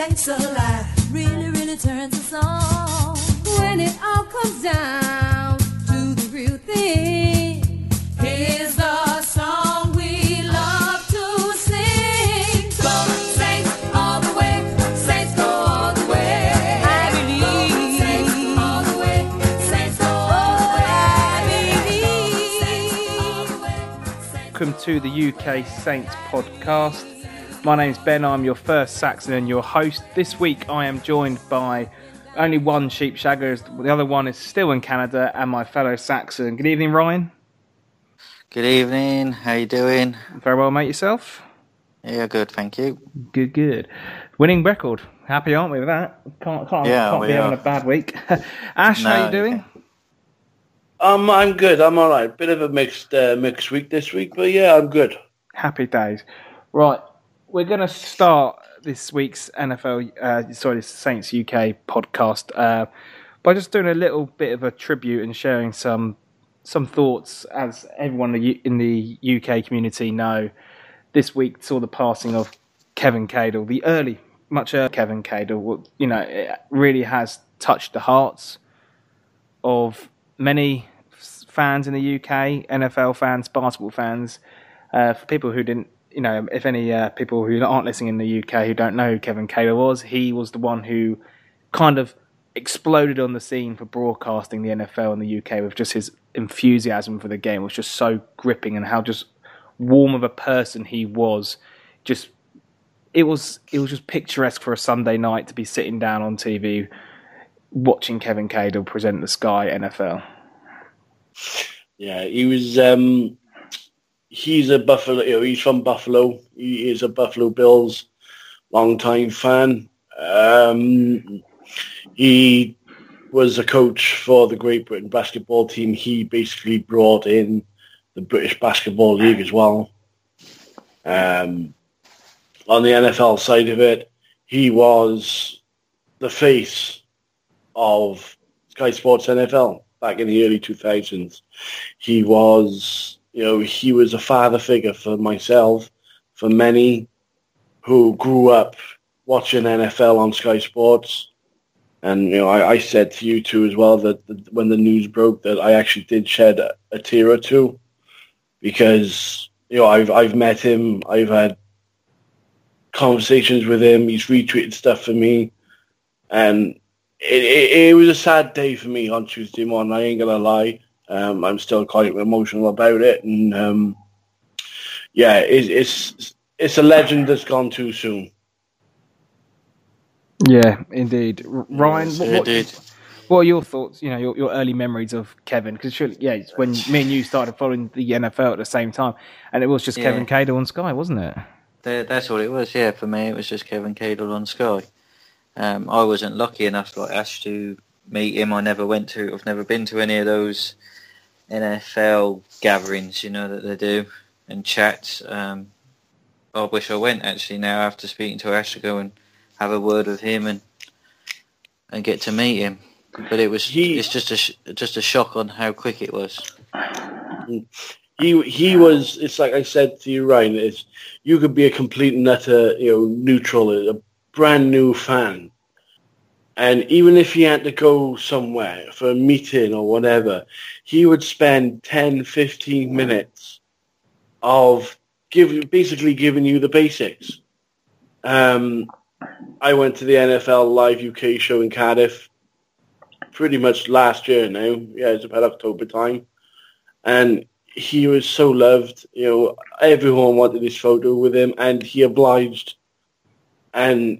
Saints alive really, really turns us on. When it all comes down to the real thing, here's the song we love to sing. Go Saints all the way, Saints go all the way. I believe. Saints all the way, Saints go all the way. I believe. Welcome to the UK Saints podcast. My name's Ben, I'm your first Saxon and your host. This week I am joined by only one sheepshagger, the other one is still in Canada, and my fellow Saxon. Good evening, Ryan. Good evening, how you doing? Very well, mate, yourself? Yeah, good, thank you. Good. Winning record. Happy, aren't we, with that? Can't be having a bad week. Ash, how you doing? I'm good, I'm alright. Bit of a mixed week this week, but yeah, I'm good. Happy days. Right. We're going to start this week's this Saints UK podcast by just doing a little bit of a tribute and sharing some thoughts. As everyone in the UK community know, this week saw the passing of Kevin Cadle, much early Kevin Cadle. You know, it really has touched the hearts of many fans in the UK, NFL fans, basketball fans. For people who didn't, you know, if any people who aren't listening in the UK who don't know who Kevin Cadle was, he was the one who kind of exploded on the scene for broadcasting the NFL in the UK with just his enthusiasm for the game. It was just so gripping, and how just warm of a person he was. It was just picturesque for a Sunday night to be sitting down on TV watching Kevin Cadle present the Sky NFL. Yeah, he was. He's a Buffalo. He's from Buffalo. He is a Buffalo Bills long-time fan. He was a coach for the Great Britain basketball team. He basically brought in the British Basketball League as well. On the NFL side of it, he was the face of Sky Sports NFL back in the early 2000s. He was a father figure for myself, for many who grew up watching NFL on Sky Sports. And, you know, I said to you two as well that when the news broke that I actually did shed a tear or two, because, you know, I've met him, I've had conversations with him, he's retweeted stuff for me, and it was a sad day for me on Tuesday morning, I ain't going to lie. I'm still quite emotional about it, and it's a legend that's gone too soon. Yeah, indeed. Ryan, Yes, what are your thoughts? You know, your early memories of Kevin? Because surely, it's when me and you started following the NFL at the same time, and it was just Kevin Cadle on Sky, wasn't it? That's what it was. Yeah, for me, it was just Kevin Cadle on Sky. I wasn't lucky enough, like Ash, to meet him. I've never been to any of those NFL gatherings, you know, that they do, and chats. I wish I went, actually, now after speaking to Ash, to go and have a word with him and get to meet him. But it's just a shock on how quick it was. He was, it's like I said to you, Ryan, you could be a complete and utter, neutral, a brand new fan. And even if he had to go somewhere for a meeting or whatever, he would spend 10, 15 minutes of basically giving you the basics. I went to the NFL Live UK show in Cardiff pretty much last year now. Yeah, it's about October time. And he was so loved. You know, everyone wanted his photo with him, and he obliged. And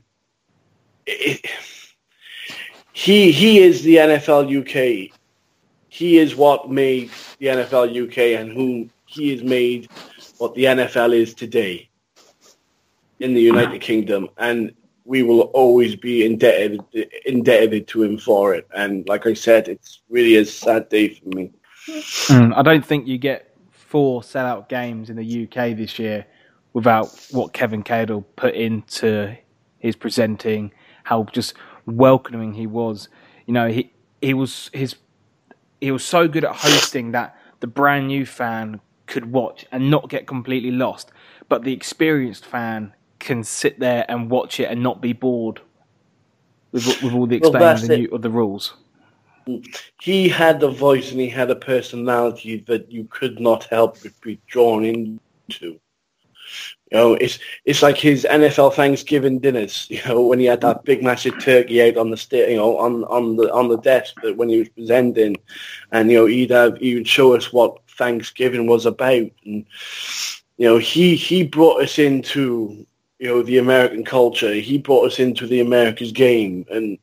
He is the NFL UK. He is what made the NFL UK, and whom he has made what the NFL is today in the United Kingdom. And we will always be indebted to him for it. And like I said, it's really a sad day for me. I don't think you get 4 sellout games in the UK this year without what Kevin Cadle put into his presenting, how just welcoming he was. You know, he was so good at hosting that the brand new fan could watch and not get completely lost, but the experienced fan can sit there and watch it and not be bored with all the Well, explaining of the rules. He had a voice and he had a personality that you could not help but be drawn into. You know, it's like his NFL Thanksgiving dinners. You know, when he had that big massive turkey out on the on the desk that when he was presenting, and you know he would show us what Thanksgiving was about, and you know he brought us into the American culture. He brought us into the America's game, and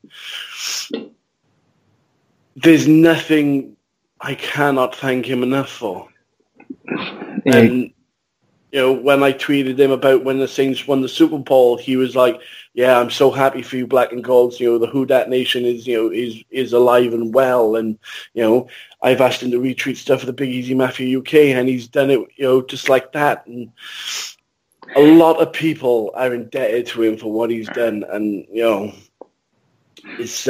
there's nothing I cannot thank him enough for. Yeah. And when I tweeted him about when the Saints won the Super Bowl, he was like, "Yeah, I'm so happy for you, Black and Golds. The Who Dat Nation is alive and well." And I've asked him to retweet stuff for the Big Easy Mafia UK, and he's done it, just like that. And a lot of people are indebted to him for what he's done, and it's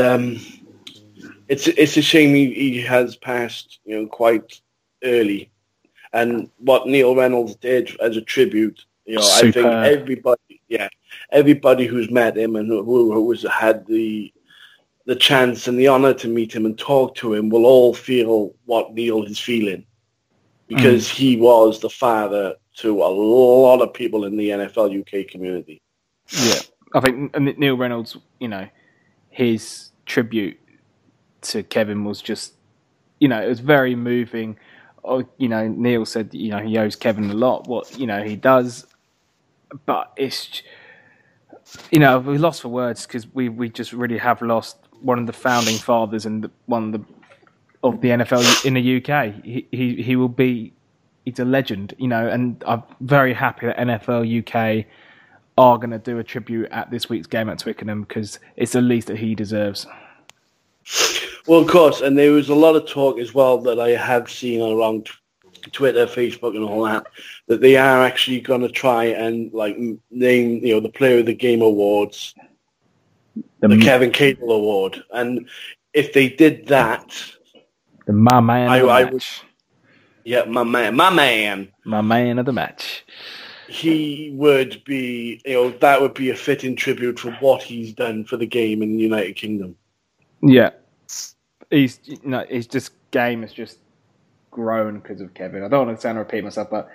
a shame he has passed, quite early. And what Neil Reynolds did as a tribute, I think everybody who's met him and who has had the chance and the honor to meet him and talk to him will all feel what Neil is feeling, because he was the father to a lot of people in the NFL UK community. Yeah, I think Neil Reynolds, his tribute to Kevin was just, it was very moving. Neil said, he owes Kevin a lot, what, he does. But it's, we lost for words because we just really have lost one of the founding fathers and of the NFL in the UK. He will be, he's a legend, and I'm very happy that NFL UK are going to do a tribute at this week's game at Twickenham, because it's the least that he deserves. Well, of course, and there was a lot of talk as well that I have seen around Twitter, Facebook, and all that they are actually going to try and name the Player of the Game awards, the Kevin Cadle Award, and if they did that, my man of the match. My man of the match. He would be, that would be a fitting tribute for what he's done for the game in the United Kingdom. Yeah. His just game has just grown because of Kevin. I don't want to sound repeat myself, but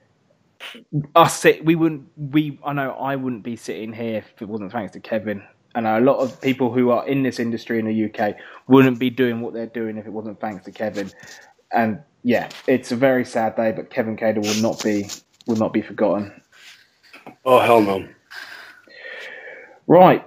I know I wouldn't be sitting here if it wasn't thanks to Kevin. I know a lot of people who are in this industry in the UK wouldn't be doing what they're doing if it wasn't thanks to Kevin. And yeah, it's a very sad day, but Kevin Cadle will not be forgotten. Oh, hell no. Right.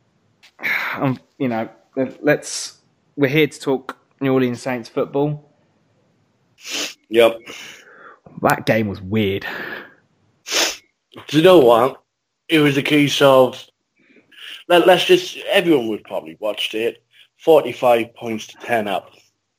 We're here to talk New Orleans Saints football. Yep. That game was weird. Do you know what? It was a case of, everyone would probably watched it, 45 points to 10 up.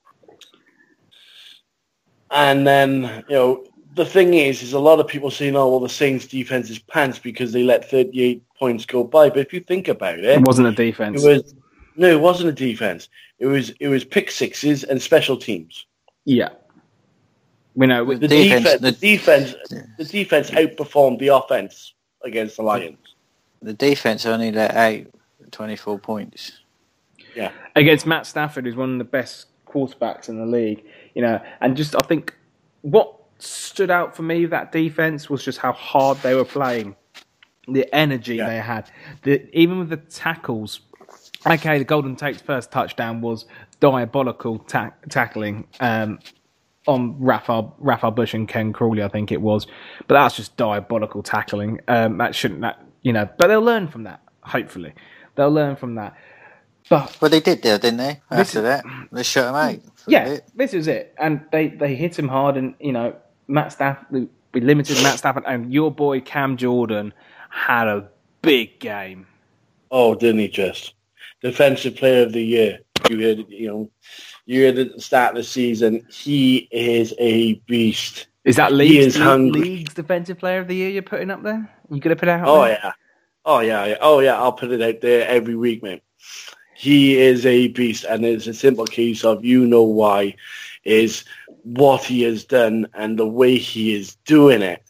And then, the thing is a lot of people saying, oh, well, the Saints defense is pants because they let 38 points go by. But if you think about it... It wasn't a defense. No, it wasn't a defense. It was pick sixes and special teams. Yeah. We know the defense outperformed the offense against the Lions. The defense only let out 24 points. Yeah. Against Matt Stafford, who's one of the best quarterbacks in the league, and just I think what stood out for me, that defense, was just how hard they were playing, the energy they had, even with the tackles. Okay, the Golden Tate's first touchdown was diabolical tackling on Raphael Bush and Ken Crawley, I think it was, but that's just diabolical tackling. But they'll learn from that. Hopefully, they'll learn from that. But well, they did there, didn't they? After that, they shut him out. Yeah, this is it, and they hit him hard, and Matt Stafford, we limited Matt Stafford, and your boy Cam Jordan had a big game. Oh, didn't he just? Defensive Player of the Year. You heard at the start of the season, he is a beast. Is that League's Defensive Player of the Year you're putting up there? You going to put it out there? Oh, yeah. I'll put it out there every week, mate. He is a beast, and it's a simple case of why is what he has done and the way he is doing it.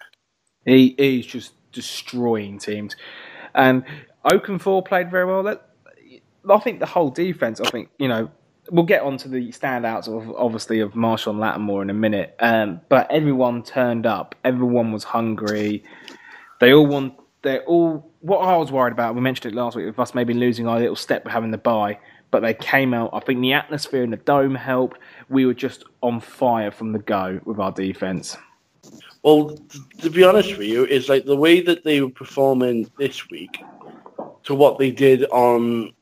He's just destroying teams. And Oakenfour played very well. I think the whole defense. I think we'll get onto the standouts of Marshall and Lattimore in a minute. But everyone turned up. Everyone was hungry. They all won. They're all. What I was worried about, we mentioned it last week, with us maybe losing our little step with having the bye, but they came out. I think the atmosphere in the dome helped. We were just on fire from the go with our defense. Well, to be honest with you, it's like the way that they were performing this week to what they did on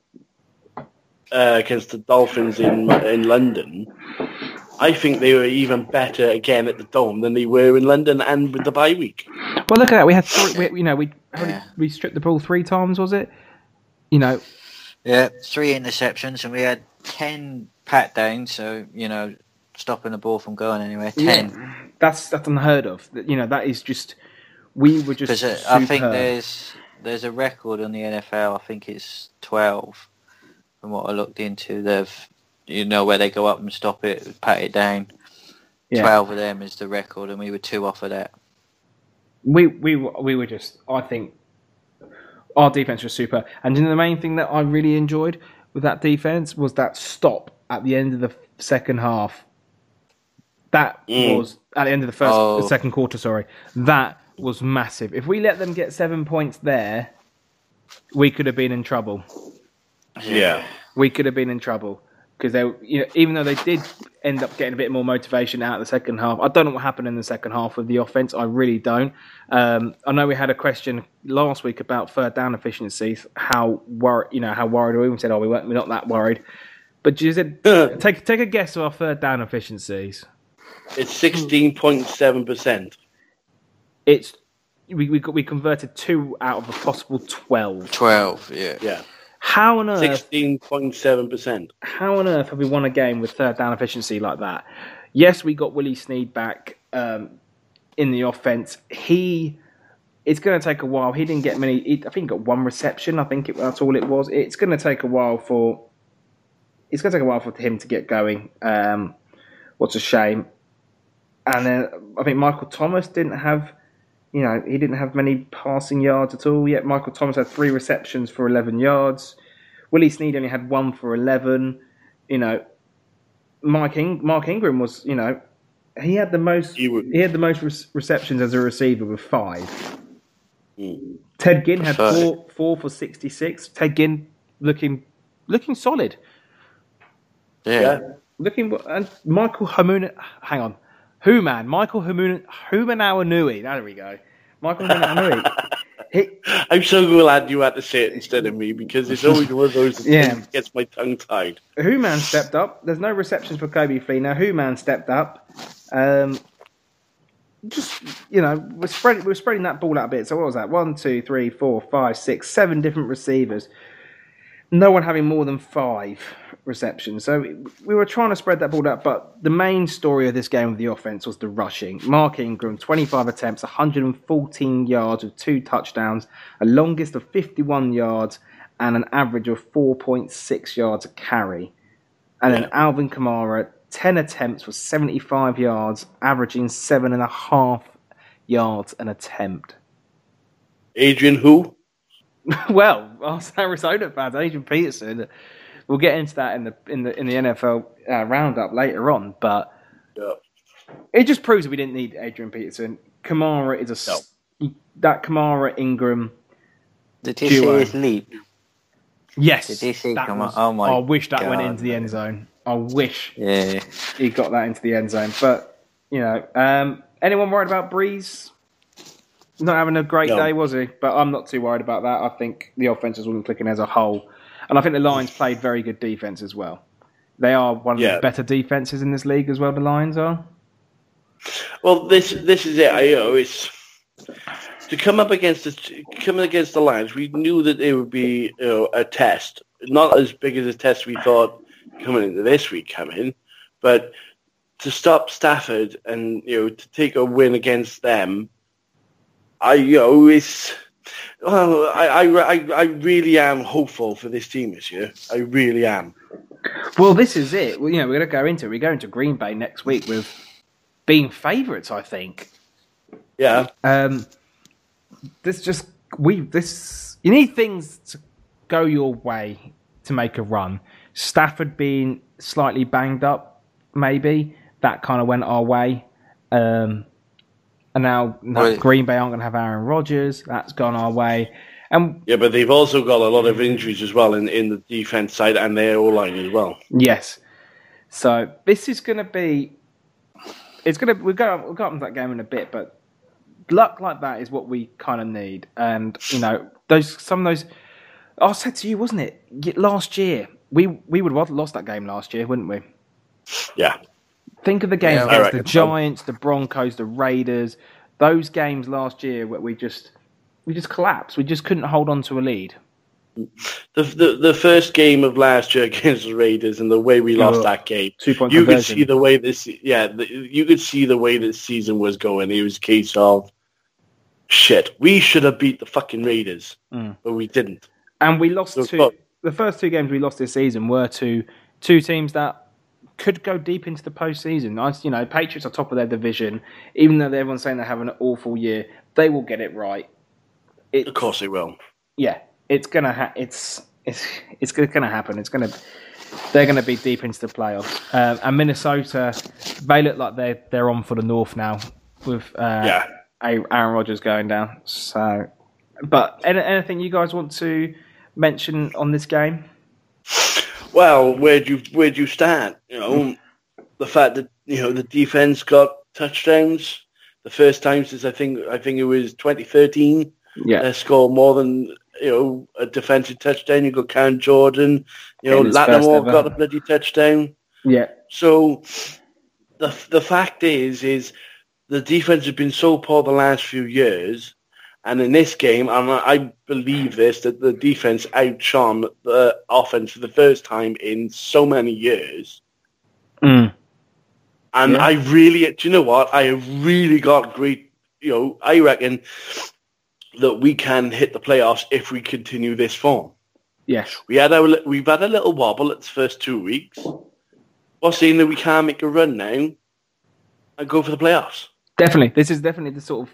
against the Dolphins in London. I think they were even better again at the Dome than they were in London and with the bye week. Well, look at that. We had we stripped the ball 3 times, was it? Yeah, 3 interceptions, and we had 10 pat downs. So stopping the ball from going anywhere. 10. Yeah, that's unheard of. That is just. We were just. Because I think there's a record on the NFL. I think it's 12. From what I looked into, they've. Where they go up and stop it, pat it down. Yeah. 12 of them is the record, and we were 2 off of that. We were just. I think our defense was super, and the main thing that I really enjoyed with that defense was that stop at the end of the second half. That was at the end of the second quarter. Sorry, that was massive. If we let them get 7 points there, we could have been in trouble. Yeah, we could have been in trouble. Because they, even though they did end up getting a bit more motivation out of the second half, I don't know what happened in the second half with the offense. I really don't. I know we had a question last week about third down efficiencies. How worried are we? We said, we're not that worried. But you said, take a guess of our third down efficiencies. It's 16.7%. It's we converted 2 out of a possible 12. 12, yeah. Yeah. How on earth? 16.7%. How on earth have we won a game with third down efficiency like that? Yes, we got Willie Snead back in the offense. It's going to take a while. He didn't get many. I think he got 1 reception. I think that's all it was. It's going to take a while for him to get going. What's a shame. And then I think Michael Thomas didn't have. He didn't have many passing yards at all. Yet Michael Thomas had 3 receptions for 11 yards. Willie Snead only had 1 for 11. Mark Ingram was, he had the most. He had the most receptions as a receiver with 5. Ted Ginn had 4 for 66. Ted Ginn looking solid. Yeah. And Michael Hamuna. Hang on. Michael Humanauanui. There we go. Michael Humanauanui. I'm so glad you had to say it instead of me, because it's always one of those that gets my tongue tied. Human stepped up. There's no receptions for Kobe Flea now. Human stepped up. We're spreading that ball out a bit. So what was that? 1, 2, 3, 4, 5, 6, 7 different receivers. No one having more than 5 receptions. So we were trying to spread that ball out, but the main story of this game with the offense was the rushing. Mark Ingram, 25 attempts, 114 yards with 2 touchdowns, a longest of 51 yards, and an average of 4.6 yards a carry. And then Alvin Kamara, 10 attempts for 75 yards, averaging 7.5 yards an attempt. Adrian who? Well, our Arizona fans, Adrian Peterson. We'll get into that in the NFL roundup later on, but it just proves that we didn't need Adrian Peterson. Kamara is that Kamara Ingram. Did you see his leap? Yes. Did you see Kamara? Oh my! I wish that went into the end zone. I wish he got that into the end zone. But anyone worried about Breeze? Not having a great day, was he? But I'm not too worried about that. I think the offense wasn't clicking as a whole. And I think the Lions played very good defense as well. They are one of the better defenses in this league as well, the Lions are. Well, this is it. It's to come against the Lions. We knew that it would be a test, not as big as a test we thought coming into this week but to stop Stafford and to take a win against them. I really am hopeful for this team this year. I really am. Well, this is it. We're going to go into it. We go into Green Bay next week with being favourites, I think. Yeah. You need things to go your way to make a run. Stafford being slightly banged up, maybe that kind of went our way. And now Green Bay aren't going to have Aaron Rodgers. That's gone our way. Yeah, but they've also got a lot of injuries as well in the defense side and their O-line as well. Yes. So this is going to be. We'll go up to that game in a bit, but luck like that is what we kind of need. And some of those. I said to you, wasn't it last year? We would have lost that game last year, wouldn't we? Yeah. Think of the games against the Giants, the Broncos, the Raiders. Those games last year where we just collapsed. We just couldn't hold on to a lead. The first game of last year against the Raiders and the way we lost that game, 2-point you conversion. could see the way you could see the way this season was going. It was a case of shit. We should have beat the fucking Raiders, but we didn't. And we lost the first two games we lost this season were to two teams that could go deep into the postseason. Patriots are top of their division, even though everyone's saying they're having an awful year. They will get it right. Of course they will. Yeah, it's gonna it's gonna happen. They're gonna be deep into the playoffs. And Minnesota, they look like they're on for the North now with Aaron Rodgers going down. So, but anything you guys want to mention on this game? Well, where'd you start? The fact that the defense got touchdowns the first time since I think it was 2013. Yeah, they scored more than a defensive touchdown. You got Cam Jordan, Lattimore got a bloody touchdown. Yeah. So the fact is the defense has been so poor the last few years. And in this game, and I believe this, that the defense outshone the offense for the first time in so many years. And I really, do you know what? I really got great, I reckon that we can hit the playoffs if we continue this form. Yes. We've had a little wobble at the first 2 weeks. We're saying that we can't make a run now and go for the playoffs. Definitely. This is definitely the sort of,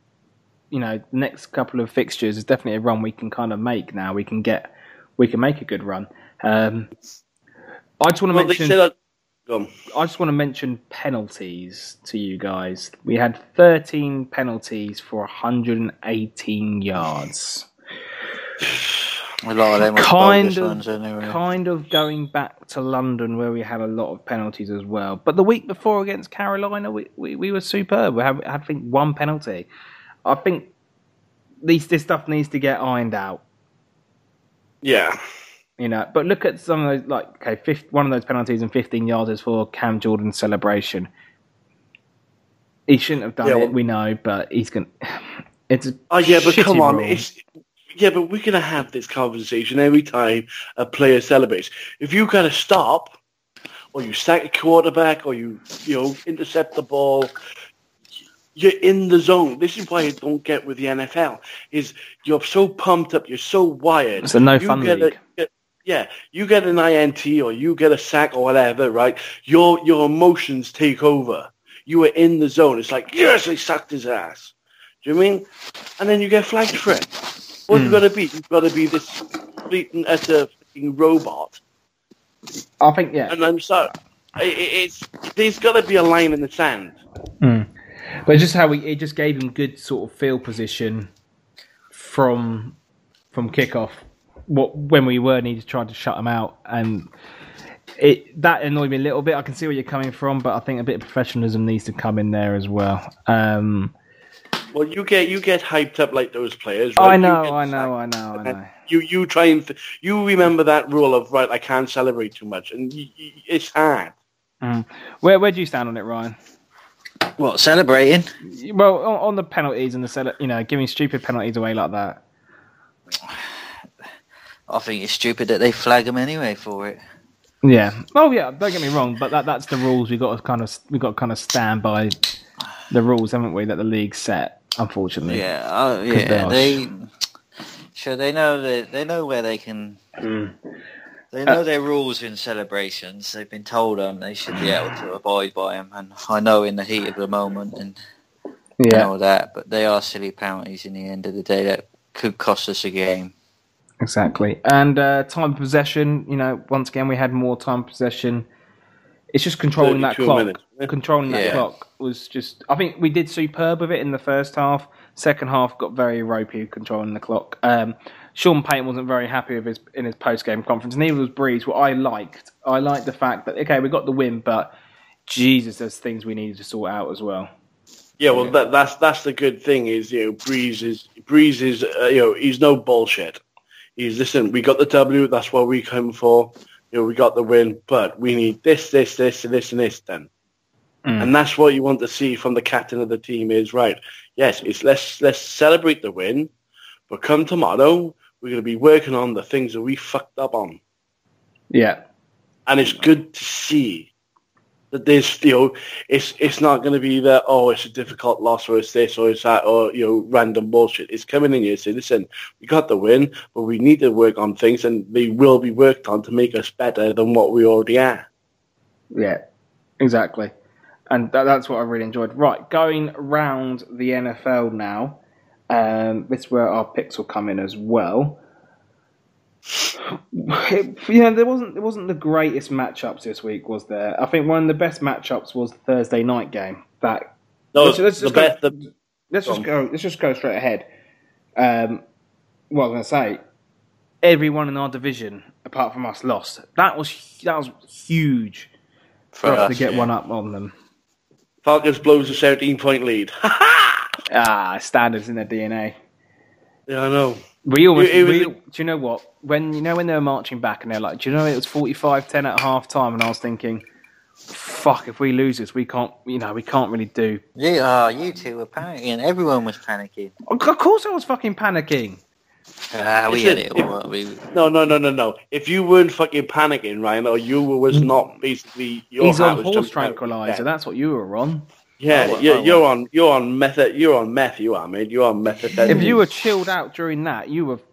next couple of fixtures is definitely a run we can kind of make now. We can make a good run. I just want to mention penalties to you guys. We had 13 penalties for 118 yards. A lot of them were bogus ones anyway. Kind of going back to London where we had a lot of penalties as well. But the week before against Carolina, we were superb. We had, I think, one penalty. I think this stuff needs to get ironed out. Yeah. But look at some of those, one of those penalties and 15 yards is for Cam Jordan's celebration. He shouldn't have done it, we know, but he's going to... It's but come on. Rule. But we're going to have this conversation every time a player celebrates. If you got to stop, or you sack a quarterback, or you intercept the ball... You're in the zone. This is why I don't get with the NFL. Is you're so pumped up, you're so wired. It's a no-fun league. You get an INT or you get a sack or whatever, right? Your emotions take over. You are in the zone. It's like, yes, they sacked his ass. Do you know what I mean? And then you get flagged for it. What you got to be? You've got to be this bleating at a fucking robot. I think, yeah. And I'm sorry. There's got to be a line in the sand. But just how it just gave him good sort of field position from kickoff. When we were needed to try to shut him out, and that annoyed me a little bit. I can see where you're coming from, but I think a bit of professionalism needs to come in there as well. Well, you get hyped up like those players. Right? I know. You try and you remember that rule of right. I can't celebrate too much, and it's hard. Where do you stand on it, Ryan? What, celebrating? Well, on the penalties and giving stupid penalties away like that. I think it's stupid that they flag them anyway for it. Yeah. Oh yeah. Don't get me wrong, but that's the rules. We got to kind of stand by the rules, haven't we? That the league set. Unfortunately. Yeah. They know where they can. They know their rules in celebrations. They've been told them they should be able to abide by them. And I know in the heat of the moment and all that, but they are silly penalties in the end of the day that could cost us a game. Exactly. And time of possession, once again, we had more time of possession. It's just controlling that 32 clock. minutes. Controlling that Yeah. clock was just... I think we did superb with it in the first half. Second half got very ropey controlling the clock. Sean Payton wasn't very happy with in his post-game conference. Neither was Breeze. What I liked the fact that, okay, we got the win, but Jesus, there's things we needed to sort out as well. Yeah, well, that's the good thing is, Breeze is he's no bullshit. He's, listen, we got the W, that's what we come for. We got the win, but we need this, and this then. And that's what you want to see from the captain of the team is, right, yes, it's let's celebrate the win, but come tomorrow, we're going to be working on the things that we fucked up on. Yeah. And it's good to see that there's, it's not going to be that, it's a difficult loss or it's this or it's that or, random bullshit. It's coming in here and saying, listen, we got the win, but we need to work on things and they will be worked on to make us better than what we already are. Yeah, exactly. And that's what I really enjoyed. Right, going round the NFL now. This is where our picks will come in as well. There wasn't the greatest matchups this week, was there? I think one of the best matchups was the Thursday night game. Let's just go straight ahead. What I was going to say, everyone in our division, apart from us, lost. That was huge for us to get one up on them. Falcons blows a 17-point lead. Standards in their DNA. Yeah, I know. Do you know what? When they were marching back and they're like, do you know it was 45-10 at half time, and I was thinking, fuck, if we lose this, we can't really do. Yeah, you two were panicking. Everyone was panicking. Of course I was fucking panicking. We had it all. No. If you weren't fucking panicking, Ryan, or you was not basically... He's on horse tranquilizer, that's what you were on. Yeah, you're on meth, you are, mate. You're on methamphetamine. If you were chilled out during that, you were...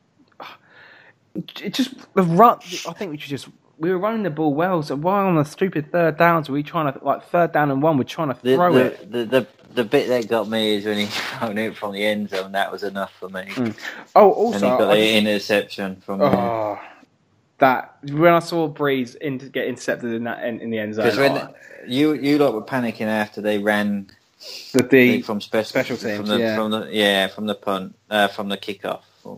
It just... I think we were running the ball well, so why on the stupid third downs were we trying to... third down and one, we're trying to throw it. The bit that got me is when he thrown it from the end zone. That was enough for me. Oh, also... And he got the interception from there. That... When I saw Breeze get intercepted in the end zone... Because when you lot were panicking after they ran... from special teams, from the punt, from the kickoff.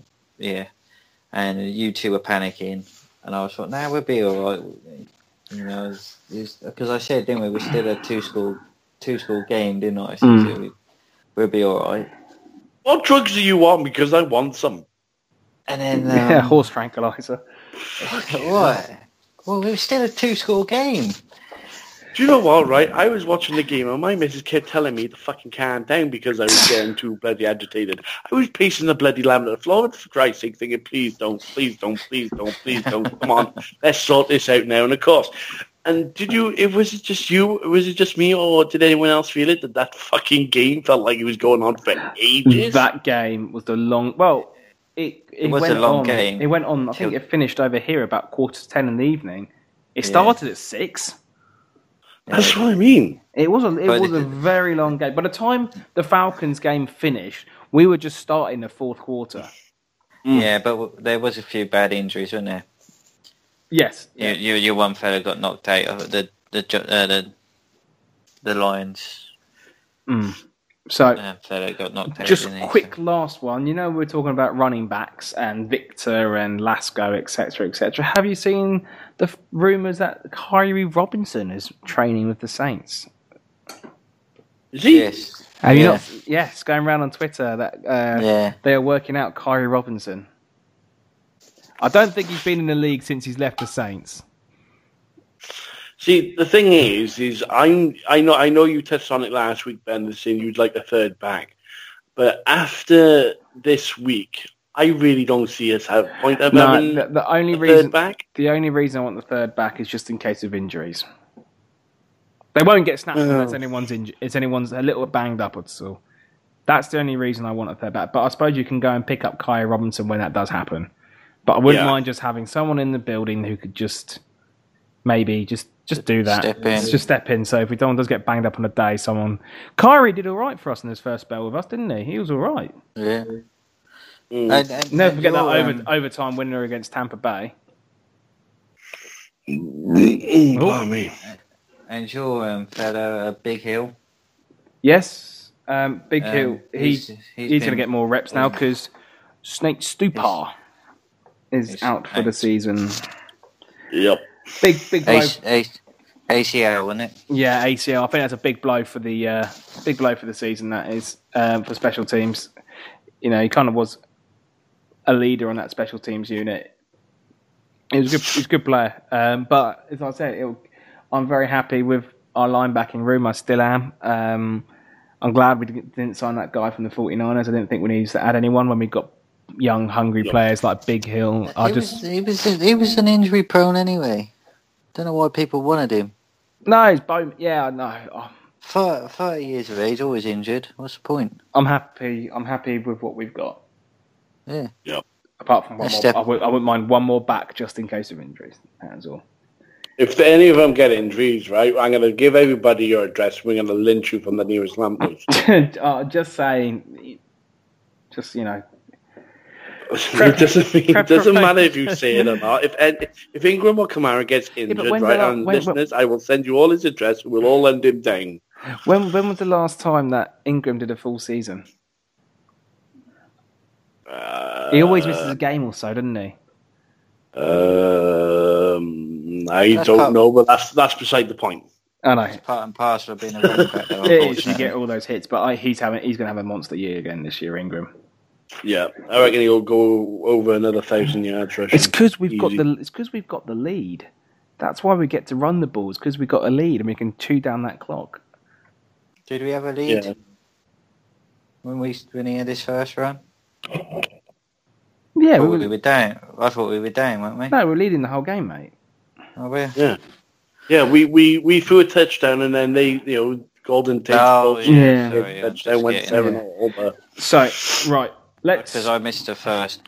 And you two were panicking. And I was thought, we'll be all right. Because I said, didn't we? We're still a two-school game, didn't I? So we'll be all right. What drugs do you want? Because I want some. And then... horse tranquilizer. What? Well, it was still a two-school game. Do you know what, right? I was watching the game and my missus kept telling me to fucking calm down because I was getting too bloody agitated. I was pacing the bloody laminate floor for Christ's sake thinking, please don't. Come on, let's sort this out now. And of course, and was it just you? Was it just me, or did anyone else feel it? That fucking game felt like it was going on for ages? That game was the long... Well, it was went a long on, game. It went on, I think it finished over here about 10:15 in the evening. It started at 6. That's what I mean. It was a very long game. By the time the Falcons game finished, we were just starting the fourth quarter. Yeah, but there was a few bad injuries, wasn't there? Yes. Your one fella got knocked out of the Lions. So fella got knocked out. Just quick last one. We're talking about running backs and Victor and Lasco, etc., etc. Have you seen the rumours that Kyrie Robinson is training with the Saints? Is he? Yes. Have you not? Yes, going around on Twitter that they are working out Kyrie Robinson. I don't think he's been in the league since he's left the Saints. See, the thing is I know you touched on it last week, Ben, saying you'd like a third back, but after this week, I really don't see us have point of having the only third back. The only reason I want the third back is just in case of injuries. They won't get snapped unless anyone's a little banged up or so. That's the only reason I want a third back. But I suppose you can go and pick up Kyrie Robinson when that does happen. But I wouldn't mind just having someone in the building who could just maybe just do that. Just step in. So if someone does get banged up on a day, Kyrie did all right for us in his first spell with us, didn't he? He was all right. Yeah. Never forget that overtime winner against Tampa Bay. Pardon me. And your fella, Big Hill. Yes, Big Hill. He's going to been- get more reps now because Snake Stupar is out for the season. Yep. Big blow. ACL, wasn't it? Yeah, ACL. I think that's a big blow for the season. That is for special teams. You know, he kind of was a leader on that special teams unit. He was a good player. But as I said, I'm very happy with our linebacking room. I still am. I'm glad we didn't sign that guy from the 49ers. I didn't think we needed to add anyone when we got young, hungry players like Big Hill. He was an injury prone anyway. Don't know why people wanted him. No, he's bone. Yeah, no. 30 years of age, always injured. What's the point? I'm happy with what we've got. Yeah. Yep. Apart from one more, I wouldn't mind one more back just in case of injuries. That's all. If any of them get injuries, right, I'm going to give everybody your address. We're going to lynch you from the nearest lamppost. Just saying. Just, you know. It doesn't matter if you say it or not. If Ingram or Kamara gets injured, listeners, I will send you all his address. We'll all lend him down. When was the last time that Ingram did a full season? He always misses a game or so, doesn't he? I don't know, but that's beside the point. I know. It's part and parcel of being a running back. It is, you get all those hits, but he's going to have a monster year again this year, Ingram. Yeah, I reckon he'll go over another 1,000 yards rushing. It's because we've got the lead. That's why we get to run the balls, because we've got a lead and we can chew down that clock. Did we have a lead? Yeah. When he had his first run? Yeah, we were down. I thought we were down, weren't we? No, we're leading the whole game, mate. Oh, we? Yeah. Yeah, we threw a touchdown and then they, Golden Tate touchdown went 7-all. But... So, right, because I missed the first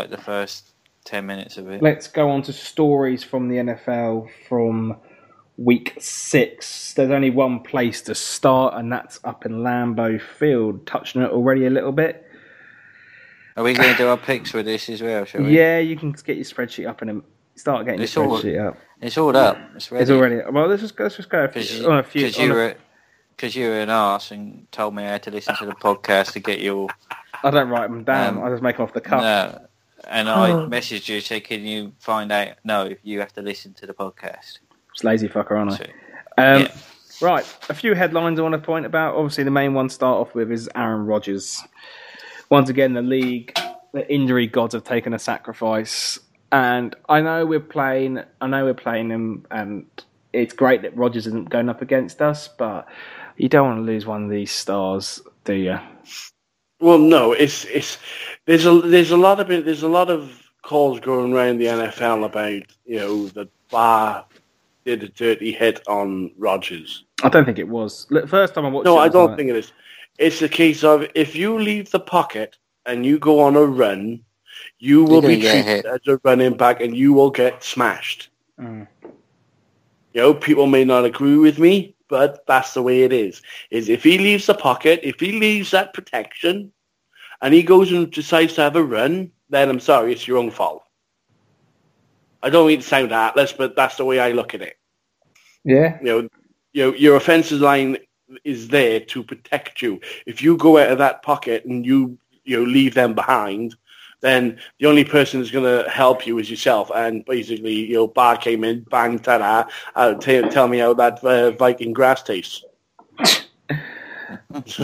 10 minutes of it. Let's go on to stories from the NFL from week 6. There's only one place to start, and that's up in Lambeau Field. Touching it already a little bit. Are we going to do our picks with this as well, shall we? Yeah, you can get your spreadsheet up and start getting your spreadsheet up. It's all up. It's ready. It's already. Well, let's just go on a few. Because you were an arse and told me I had to listen to the podcast to get your... I don't write them down. I just make them off the cuff. No. And I messaged you, said, can you find out? No, you have to listen to the podcast. Just lazy fucker, aren't I? Right, a few headlines I want to point about. Obviously, the main one to start off with is Aaron Rodgers. Once again, the injury gods have taken a sacrifice. And I know we're playing them, and it's great that Rodgers isn't going up against us, but you don't want to lose one of these stars, do you? Well, no. There's a lot of calls going around the NFL about that Barr did a dirty hit on Rodgers. I don't think it was. Look, first time I watched. No, I don't think it is. It's a case of if you leave the pocket and you go on a run, you will be treated as a running back and you will get smashed. Mm. People may not agree with me, but that's the way it is. Is if he leaves the pocket, if he leaves that protection, and he goes and decides to have a run, then I'm sorry, it's your own fault. I don't mean to sound heartless, but that's the way I look at it. Yeah. Your offensive line is there to protect you. If you go out of that pocket and you leave them behind, then the only person who's going to help you is yourself. And basically, Barr came in, bang, ta-da, tell me how that Viking grass tastes. It's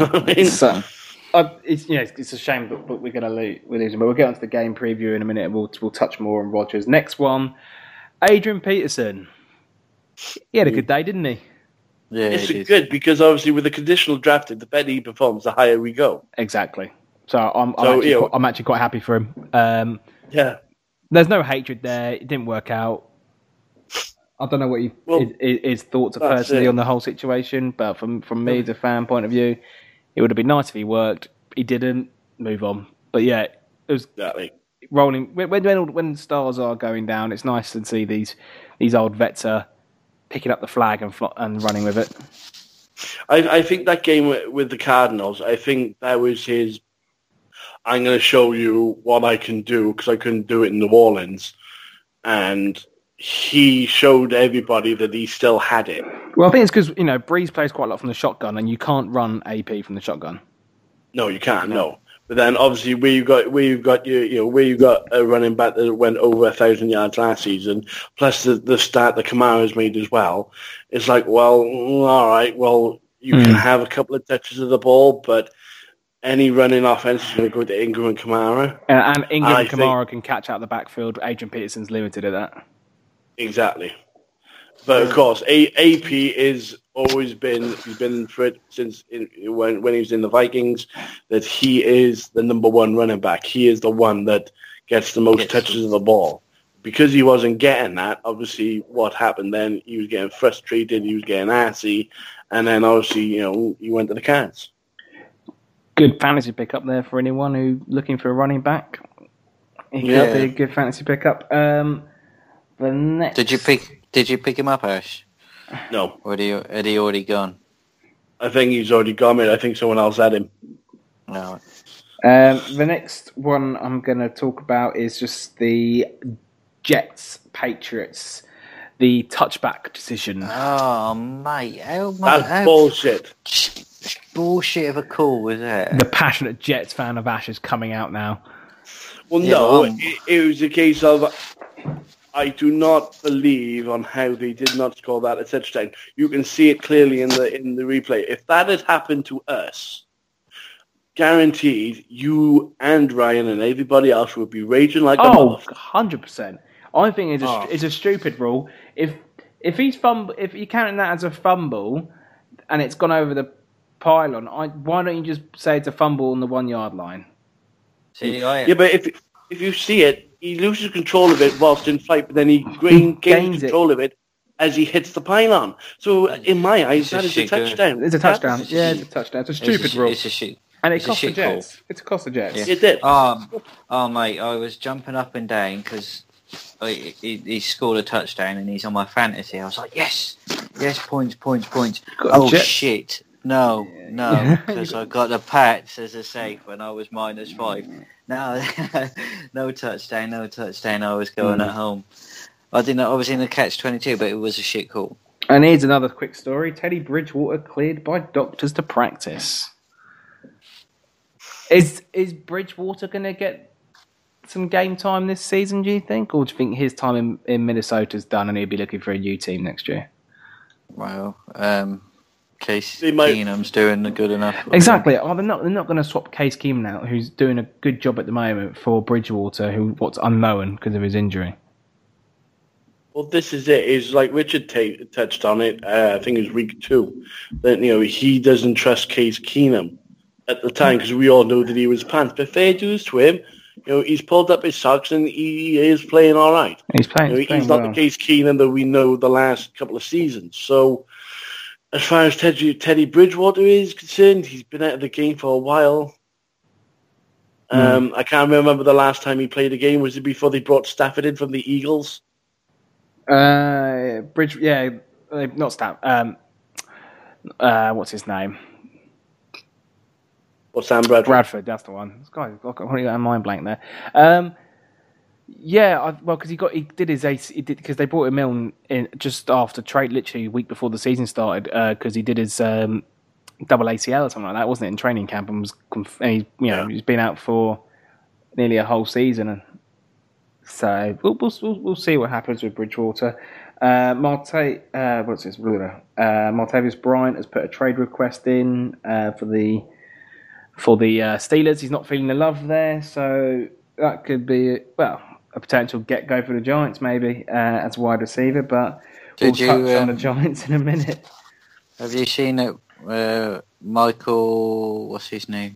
a shame, but we're going to lose. But we'll get onto the game preview in a minute. We'll touch more on Rodgers. Next one, Adrian Peterson. He had a good day, didn't he? Yeah, it's good because obviously with the conditional drafted, the better he performs, the higher we go. Exactly. So I'm actually quite happy for him. Yeah. There's no hatred there. It didn't work out. I don't know what his thoughts are personally on the whole situation, but from me, as a fan point of view, it would have been nice if he worked. He didn't. Move on. But yeah, it was rolling. When stars are going down, it's nice to see these old vets are picking up the flag and running with it. I think that game with the Cardinals, I think that was his... I'm going to show you what I can do because I couldn't do it in New Orleans. And he showed everybody that he still had it. Well, I think it's because, Breeze plays quite a lot from the shotgun, and you can't run AP from the shotgun. No, you can't, no. But then obviously where you got a running back that went over 1,000 yards last season, plus the start that Kamara's made as well, it's like, well, all right, well, you can have a couple of touches of the ball, but any running offense is going to go to Ingram and Kamara. And Ingram and Kamara can catch out the backfield. Adrian Peterson's limited at that. Exactly. But of course, AP is always he's been for it since when he was in the Vikings, that he is the number one running back. He is the one that gets the most touches of the ball. Because he wasn't getting that, obviously what happened then, he was getting frustrated, he was getting arsey, and then obviously, he went to the Cards. Good fantasy pickup there for anyone who's looking for a running back. He could be a good fantasy pickup. The next... Did you pick him up, Ash? No. Or had he already gone? I think he's already gone, mate. I think someone else had him. No. The next one I'm going to talk about is just the Jets-Patriots, the touchback decision. Oh, mate. That's bullshit. Bullshit of a call was that? The passionate Jets fan of Ash is coming out now. Well, no, it was a case of... I do not believe on how they did not score that at touchdown. You can see it clearly in the replay. If that had happened to us, guaranteed you and Ryan and everybody else would be raging like a motherfucker. 100%. I think it's a stupid rule. If you're counting that as a fumble and it's gone over the pylon, why don't you just say it's a fumble on the 1 yard line? Yeah, but if you see it, he loses control of it whilst in flight, but then he gains control of it as he hits the pylon. So in my eyes, that is a touchdown. It's a touchdown. It's a touchdown. It's a stupid rule. It's a shit. And it cost the Jets. It's a cost the Jets. Yeah. It did. Oh, mate, I was jumping up and down because he scored a touchdown and he's on my fantasy. I was like, yes, points. Oh, shit. No, because I got the Pats as a safe when I was -5. No touchdown. I was going at home. I was in a catch-22, but it was a shit call. And here's another quick story. Teddy Bridgewater cleared by doctors to practice. Is Bridgewater going to get some game time this season, do you think? Or do you think his time in Minnesota's done and he'll be looking for a new team next year? Well, Case Keenum's doing good enough. Exactly. They're not going to swap Case Keenum out, who's doing a good job at the moment, for Bridgewater, what's unknown because of his injury. Well, this is it. Is like Richard touched on it. I think it was week 2. That he doesn't trust Case Keenum at the time because we all know that he was pants. But fair dues to him. He's pulled up his socks and he is playing all right. He's playing. He's not the Case Keenum that we know the last couple of seasons. So. As far as Teddy Bridgewater is concerned, he's been out of the game for a while. I can't remember the last time he played a game. Was it before they brought Stafford in from the Eagles? Not Stafford. What's his name? Sam Bradford. Bradford, that's the one. This guy, I've got a mind blank there. Because because they brought him in just after trade, literally a week before the season started, because he did his double ACL or something like that, wasn't it, in training camp, and he's been out for nearly a whole season, and so we'll see what happens with Bridgewater. Martavis Bryant has put a trade request in for the Steelers. He's not feeling the love there, so that could be a potential get-go for the Giants, maybe, as a wide receiver, but we'll touch on the Giants in a minute. Have you seen it, Michael, what's his name?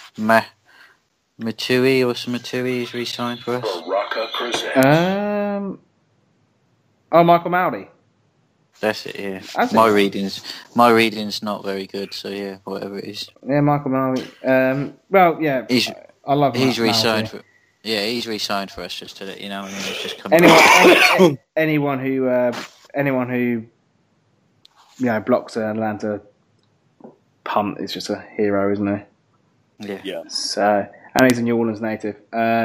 Matui is re-signed for us? Michael Mowdy. That's it, yeah. My reading's not very good, so yeah, whatever it is. Yeah, Michael Mowdy. I love him. He's re-signed for... Yeah, he's re-signed for us, just to let you know. And then it's just come anyone who blocks an Atlanta punt is just a hero, isn't he? Yeah. So, And he's a New Orleans native.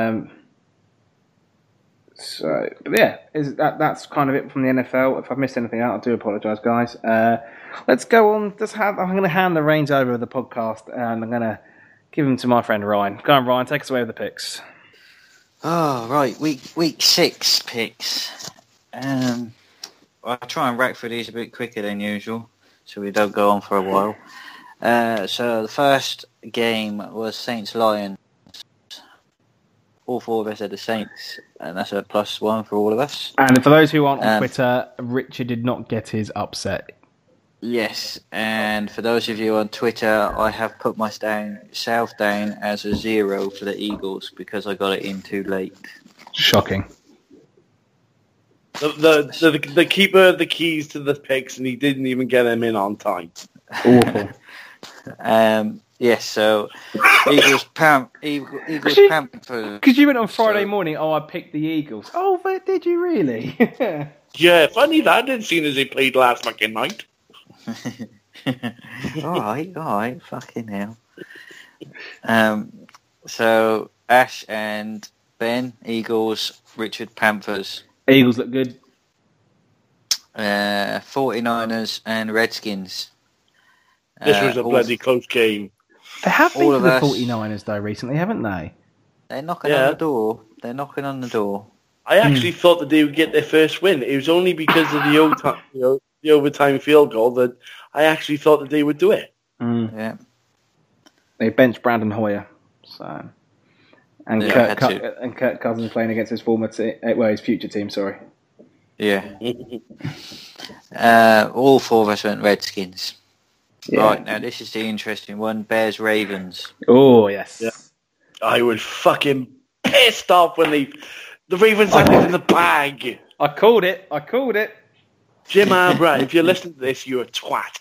So, but yeah, that's kind of it from the NFL. If I've missed anything out, I do apologise, guys. Let's go on. I'm going to hand the reins over of the podcast, and I'm going to give them to my friend Ryan. Go on, Ryan. Take us away with the picks. Oh, right. Week 6 picks. I'll try and rack through these a bit quicker than usual, so we don't go on for a while. So the first game was Saints-Lions. All 4 of us had the Saints, and that's a +1 for all of us. And for those who aren't on Twitter, Richard did not get his upset. Yes, and for those of you on Twitter, I have put myself down as a 0 for the Eagles because I got it in too late. Shocking. The keeper had the keys to the picks, and he didn't even get them in on time. Awful. Yes, so Eagles Panthers. Because you went on Friday morning, I picked the Eagles. Oh, but did you really? Yeah, funny that. I didn't see as he played last fucking night. Alright, fucking hell. So Ash and Ben, Eagles, Richard, Panthers. Eagles look good. 49ers and Redskins. This was a bloody close game. They have been to the 49ers, though, recently, haven't they? They're knocking on the door. They're knocking on the door. I actually thought that they would get their first win. It was only because of the overtime field goal that I actually thought that they would do it. Yeah. They benched Brandon Hoyer, so and Kirk Cousins playing against his his future team. Sorry. Yeah. All 4 of us went Redskins. Yeah. Right, now this is the interesting one. Bears-Ravens. Oh, yes. Yeah. I was fucking pissed off when the Ravens had it in the bag. I called it. Jim Arbra, if you're listening to this, you're a twat.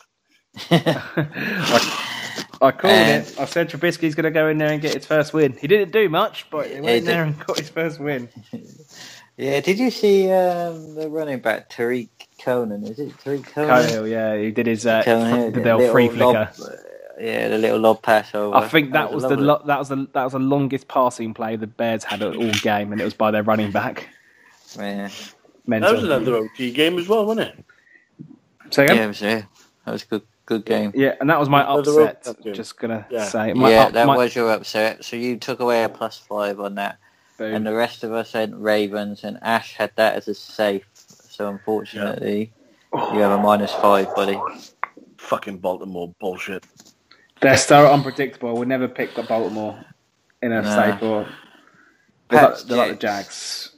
I called it. I said Trubisky's going to go in there and get his first win. He didn't do much, but he went in there and got his first win. Yeah, did you see the running back, Tariq Conan? Is it Tariq Conan? Conan, yeah, he did his the old free flicker. The little lob pass over. I think that was the longest passing play the Bears had all game, and it was by their running back. Yeah, that was another OT game as well, wasn't it? Say again? Yeah, that was a good game. Yeah, and that was my upset. Just gonna say, that was your upset. So you took away a +5 on that. Boom. And the rest of us had Ravens, and Ash had that as a safe. So unfortunately, you have a -5, buddy. Fucking Baltimore bullshit. They're so unpredictable. We'll never pick Baltimore in a safe or. They're like the Jags.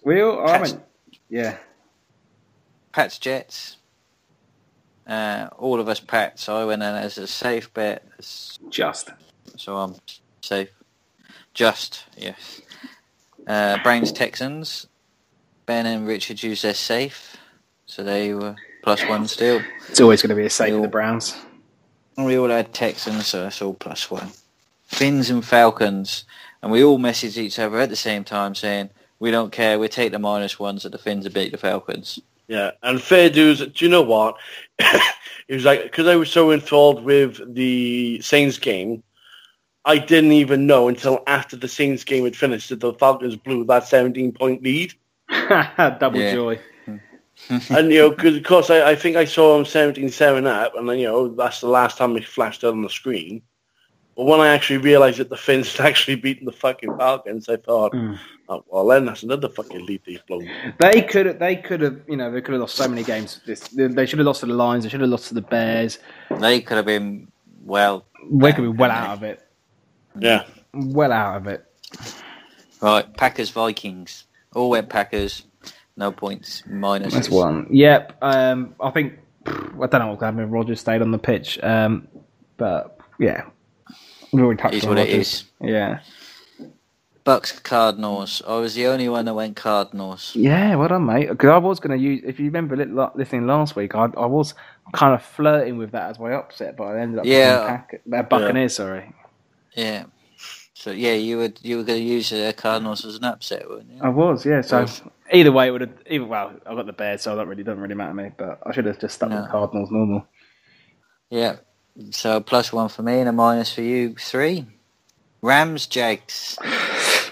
Pats Jets. All of us Pats. So I went in as a safe bet. So I'm safe. Just, yes. Brains Texans. Ben and Richard used their safe, so they were +1 still. It's always going to be a safe for the Browns. We all had Texans, so that's all +1. Finns and Falcons, and we all messaged each other at the same time saying, we don't care, we take the -1s that the Finns have beat the Falcons. Yeah, and fair dues, do you know what? It was like, because I was so enthralled with the Saints game, I didn't even know until after the Saints game had finished that the Falcons blew that 17-point lead. Double joy. And, because of course I think I saw them 17-7 up, and then, that's the last time it flashed on the screen. But when I actually realised that the Finns had actually beaten the fucking Falcons, I thought, oh, well, then that's another fucking lead they've blown. They could have, lost so many games. They should have lost to the Lions. They should have lost to the Bears. They could have been well out of it. Yeah. Well out of it. Right, Packers-Vikings. All went Packers. No points. Minus. That's one. Yep. I think, I don't know what happened if Rodgers stayed on the pitch. But, yeah. We already touched on what it is. Yeah. Bucks-Cardinals. I was the only one that went Cardinals. Yeah, well done, mate. Because I was going to use, if you remember listening last week, I was kind of flirting with that as my upset, but I ended up Buccaneers, sorry. Yeah. So you were going to use the Cardinals as an upset, weren't you? I was, yeah. So either way, it would have. I got the Bears, so that doesn't really matter to me. But I should have just stuck with Cardinals normal. Yeah. So +1 for me and a minus for you. 3. Rams Jags.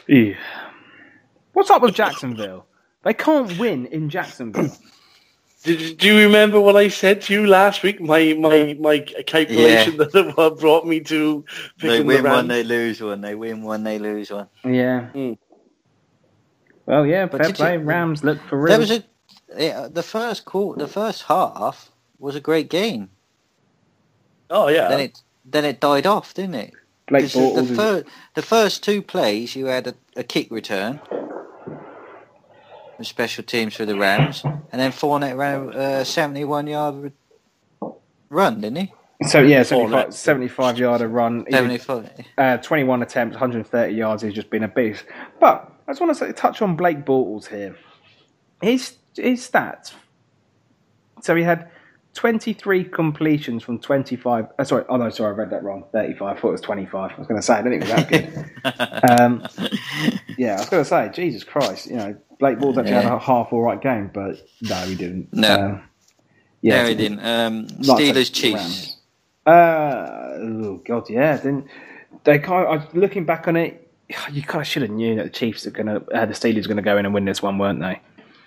Ew. What's up with Jacksonville? They can't win in Jacksonville. Do you remember what I said to you last week? My calculation that brought me to picking They win the Rams? one, they lose one. They win one, they lose one. Yeah. Mm. Well, yeah, But fair did play. you- Rams look for There real. was the first half was a great game. Oh yeah. Then it died off, didn't it? Blake 'Cause Bortles. the first two plays, you had a kick return with special teams for the Rams, and then Fournette ran a 71-yard run, didn't he? So, yeah, Fournette. 75-yarder run. 75. 21 attempts, 130 yards. He's just been a beast. But I just want to touch on Blake Bortles here. His stats. So he had 23 completions from 25. Sorry, I read that wrong. 35. I thought it was 25. I was going to say, I didn't think it was that good. Yeah, I was going to say, Jesus Christ. Blake Bortles actually had a half all right game, but no, he didn't. No. Yeah, No, he didn't. Steelers, Chiefs. Oh God, yeah. Then they looking back on it, you kind of should have knew that the Chiefs the Steelers are going to go in and win this one, weren't they?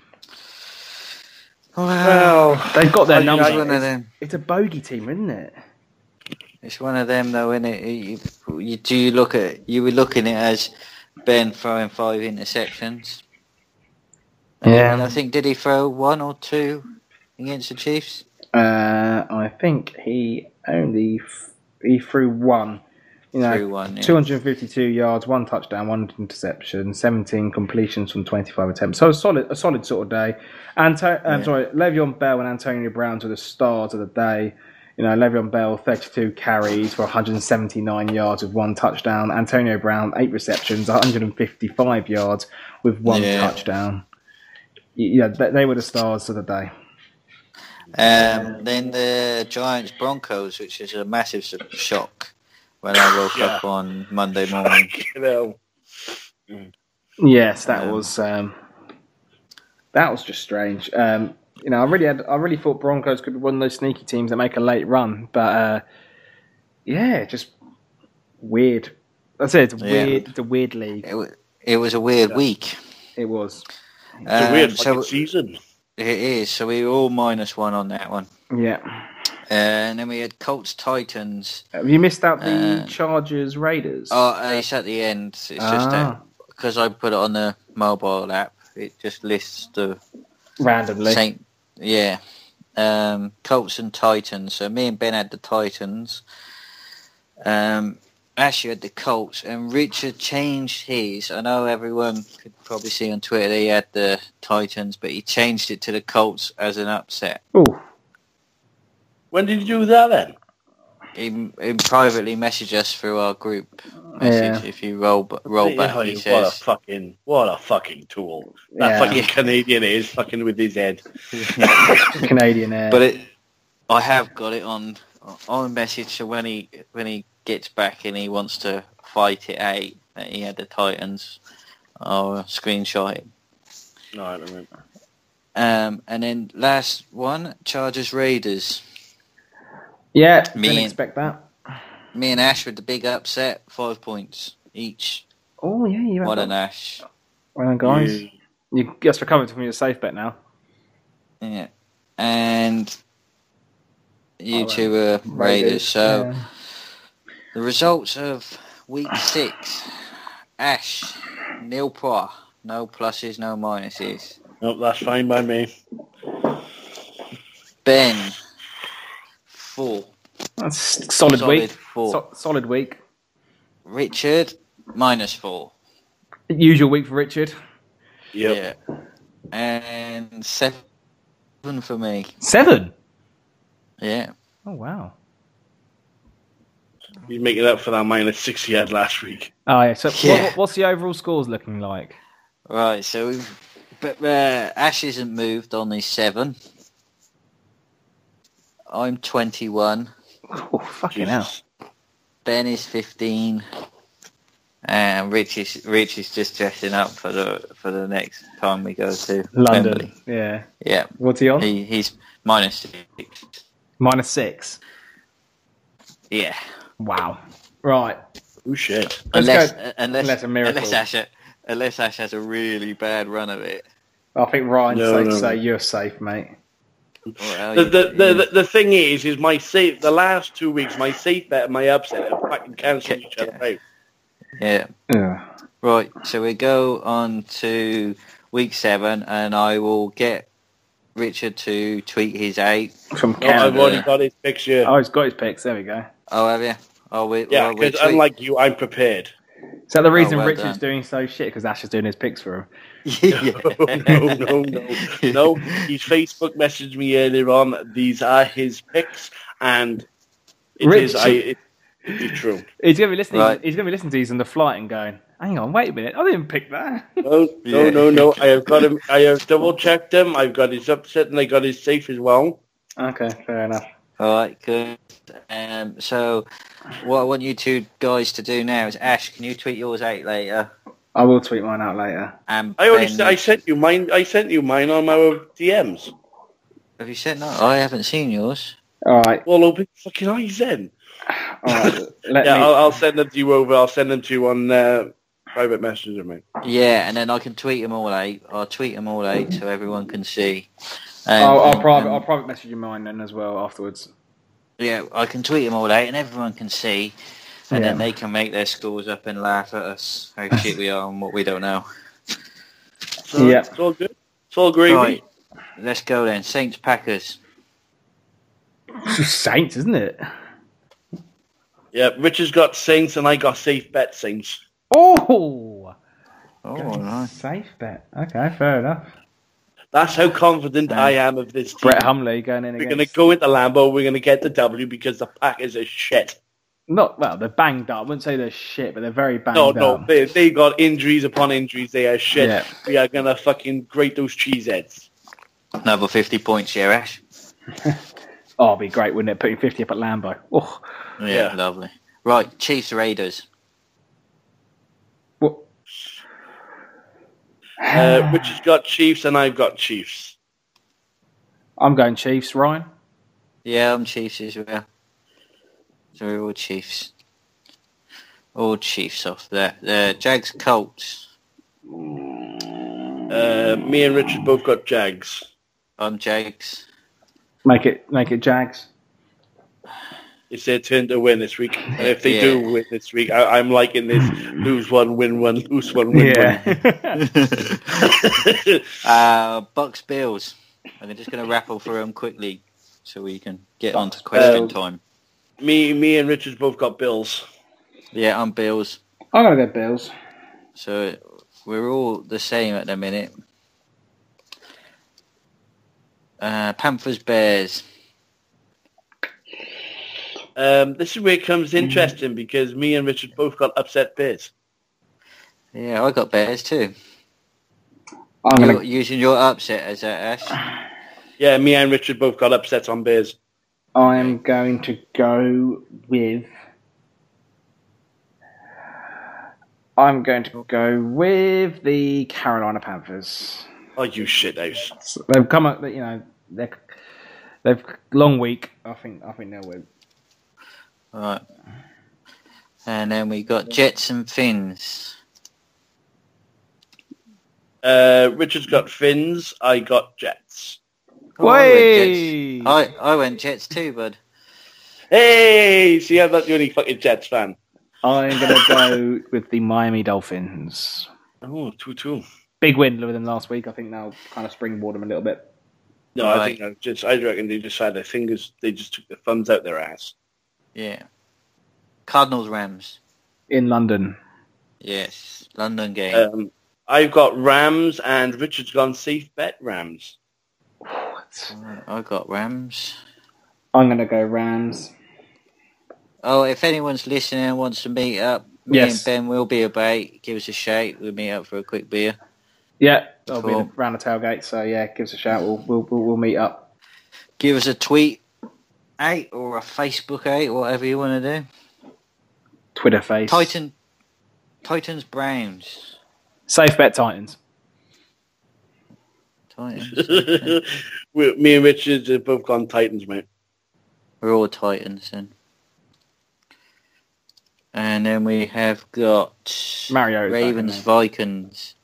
Well, They've got their it's numbers. one of them. It's a bogey team, isn't it? It's one of them, though, isn't it? You were looking at it as Ben throwing 5 interceptions. Yeah. And I think, did he throw 1 or 2 against the Chiefs? I think he threw one. Threw 1, yeah. 252 yards, 1 touchdown, 1 interception, 17 completions from 25 attempts. So a solid sort of day. Le'Veon Bell and Antonio Brown were the stars of the day. Le'Veon Bell 32 carries for 179 yards with 1 touchdown. Antonio Brown 8 receptions, 155 yards with 1 touchdown. Yeah, they were the stars of the day. Then the Giants Broncos, which is a massive shock when I woke up on Monday morning. Yes, that was just strange. I really thought Broncos could be one of those sneaky teams that make a late run, but just weird. That's it. It's weird. It's a weird league. It was a weird week. It was. It's a weird fucking season. It is. So we were all -1 on that one. Yeah. And then we had Colts Titans. Have you missed out the Chargers Raiders? Oh, it's at the end. It's just that because I put it on the mobile app, it just lists the randomly. Colts and Titans. So me and Ben had the Titans. Ashley had the Colts, and Richard changed his. I know everyone could probably see on Twitter that he had the Titans, but he changed it to the Colts as an upset. Oh. When did you do that then? He privately messaged us through our group message. If you roll back, he says, "What a fucking tool that fucking Canadian is, fucking with his head." Canadian air. But I have got it on message. So when he gets back and he wants to fight it out that he had the Titans, I'll screenshot it. No, I don't remember. And then last one, Chargers Raiders. Yeah, didn't expect that. Me and Ash with the big upset, 5 points each. Oh yeah, you. What an Ash! Well done, guys. You just recovered from your safe bet now. Yeah, and you two were Raiders. So the results of week 6: Ash, nil points, no pluses, no minuses. Nope, that's fine by me. Ben, 4. That's solid week. 4. Solid week. Richard, -4. Usual week for Richard. Yep. Yeah. And 7 for me. 7? Yeah. Oh, wow. He's making up for that -6 he had last week. Oh, yeah. So what's the overall scores looking like? Right, so Ash hasn't moved on his 7. I'm 21. Oh, fucking hell. Ben is 15. And Rich is just dressing up for the next time we go to London. Wembley. Yeah. Yeah. What's he on? He's -6. -6. Yeah. Wow. Right. Oh shit. Unless a miracle. Unless Asher Unless Ash has a really bad run of it. I think Ryan's No, safe to no. say you're safe, mate. Well, The thing is my safe. The last 2 weeks, my safe bet and my upset have fucking cancelled each other out. yeah. Yeah. Right, so we go on to week 7, and I will get Richard to tweet his 8. From No, Canada. I've already got his picture. Oh, he's got his picks. There we go. Oh, have you? Oh, Yeah, because unlike you, I'm prepared. Is that the reason well Richard's done. doing so shit? Because Ash is doing his picks for him. No. He's Facebook messaged me earlier on. These are his picks, and it is true. He's gonna be listening. Right. He's gonna be listening to these on the flight and going, "Hang on, wait a minute, I didn't pick that." No. I have got him. I have double checked him. I've got his upset and I got his safe as well. Okay, fair enough. All right, good. So what I want you two guys to do now is, Ash, can you tweet yours 8 later? I will tweet mine out later. And I sent you mine. I sent you mine on our DMs. Have you sent that? I haven't seen yours. All right, Well, open fucking eyes then. all right. Let Yeah, me. I'll send them to you over. I'll send them to you on private messenger, mate. Yeah, and then I can tweet them all 8. I'll tweet them all 8 so everyone can see. I'll private message you mine then as well afterwards. Yeah, I can tweet them all 8 and everyone can see. And then Yeah. they can make their scores up and laugh at us, how shit we are and what we don't know. So Yeah. it's all good. It's all gravy. Right, let's go then. Saints Packers. Saints, isn't it? Yeah, Richard's got Saints and I got safe bet Saints. Oh, Oh, nice. safe bet. Okay, fair enough. That's how confident I am of this team. Brett Humley going in We're against. going to go into Lambeau. We're going to get the W because the Packers are shit. Not well. They're banged up. I wouldn't say they're shit, but they're very banged No, up. they got injuries upon injuries. They are shit. Yeah. We are going to fucking grate those cheeseheads. Another 50 points here, Ash. Oh, it'd be great, wouldn't it? Putting 50 up at Lambeau. Oh, Yeah. Lovely. Right, Chiefs Raiders. what? Richard's got Chiefs and I've got Chiefs. I'm going Chiefs. Ryan. Yeah, I'm Chiefs as well. So we're all Chiefs. All Chiefs off there. Jags Colts. Me and Richard both got Jags. I'm Jags. Make it Jags. It's their turn to win this week. And if they Yeah. do win this week, I'm liking this lose one, win one, lose one, win one. Bucks Bills. I'm just going to rattle through them quickly so we can get on to question time. Me and Richard both got Bills. Yeah, I'm Bills. I'm gonna go Bills. So we're all the same at the minute. Panthers Bears. This is where it comes interesting because me and Richard both got upset Bears. Yeah, I got Bears too. I'm You're gonna. using your upset as that, Ash. Yeah, me and Richard both got upsets on Bears. I'm going to go with. I'm going to go with the Carolina Panthers. Oh, you shit house. So they've come up, you know, they've long week. I think they'll win. Right. And then we got Jets and Finns. Richard's got Finns. I got Jets. Oh, I went Jets too, bud. Hey, see, I'm not the only fucking Jets fan. I'm going to go with the Miami Dolphins. Oh, 2-2. Big win lower than last week. I think that'll kind of springboard them a little bit. No, Right. I reckon they just had their fingers. They just took their thumbs out their ass. Yeah. Cardinals Rams. In London. Yes. London game. I've got Rams, and Richard's gone safe bet Rams. I got Rams. I'm going to go Rams. Oh, if anyone's listening and wants to meet up, me Yes. and Ben will be about. Give us a shout. We'll meet up for a quick beer. Yeah, I'll Cool. be around the tailgate. So yeah, give us a shout. We'll meet up. Give us a tweet out or a Facebook out, whatever you want to do. Twitter face. Titans Browns. Safe bet Titans. Titans. Okay. Me and Richard have both gone Titans, mate. We're all Titans then. And then we have got Mario's back in Ravens, there. Vikings.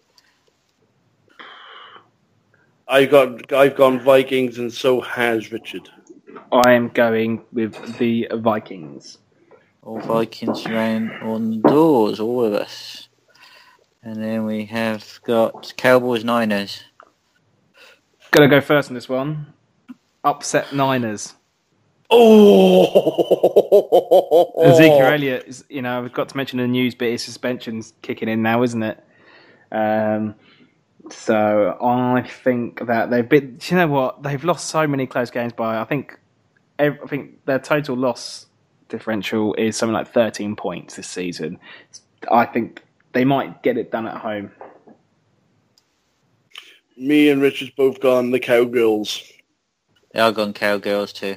I've gone Vikings, and so has Richard. I am going with the Vikings. All Vikings round on the doors, all of us. And then we have got Cowboys, Niners. Gonna go first in this one. Upset Niners. Oh! Ezekiel Elliott, we've got to mention in the news, but his suspension's kicking in now, isn't it? So I think that they've been. You know what? They've lost so many close games by. I think their total loss differential is something like 13 points this season. I think they might get it done at home. Me and Richard's both gone the Cowgirls. Yeah, I've gone Cowgirls too.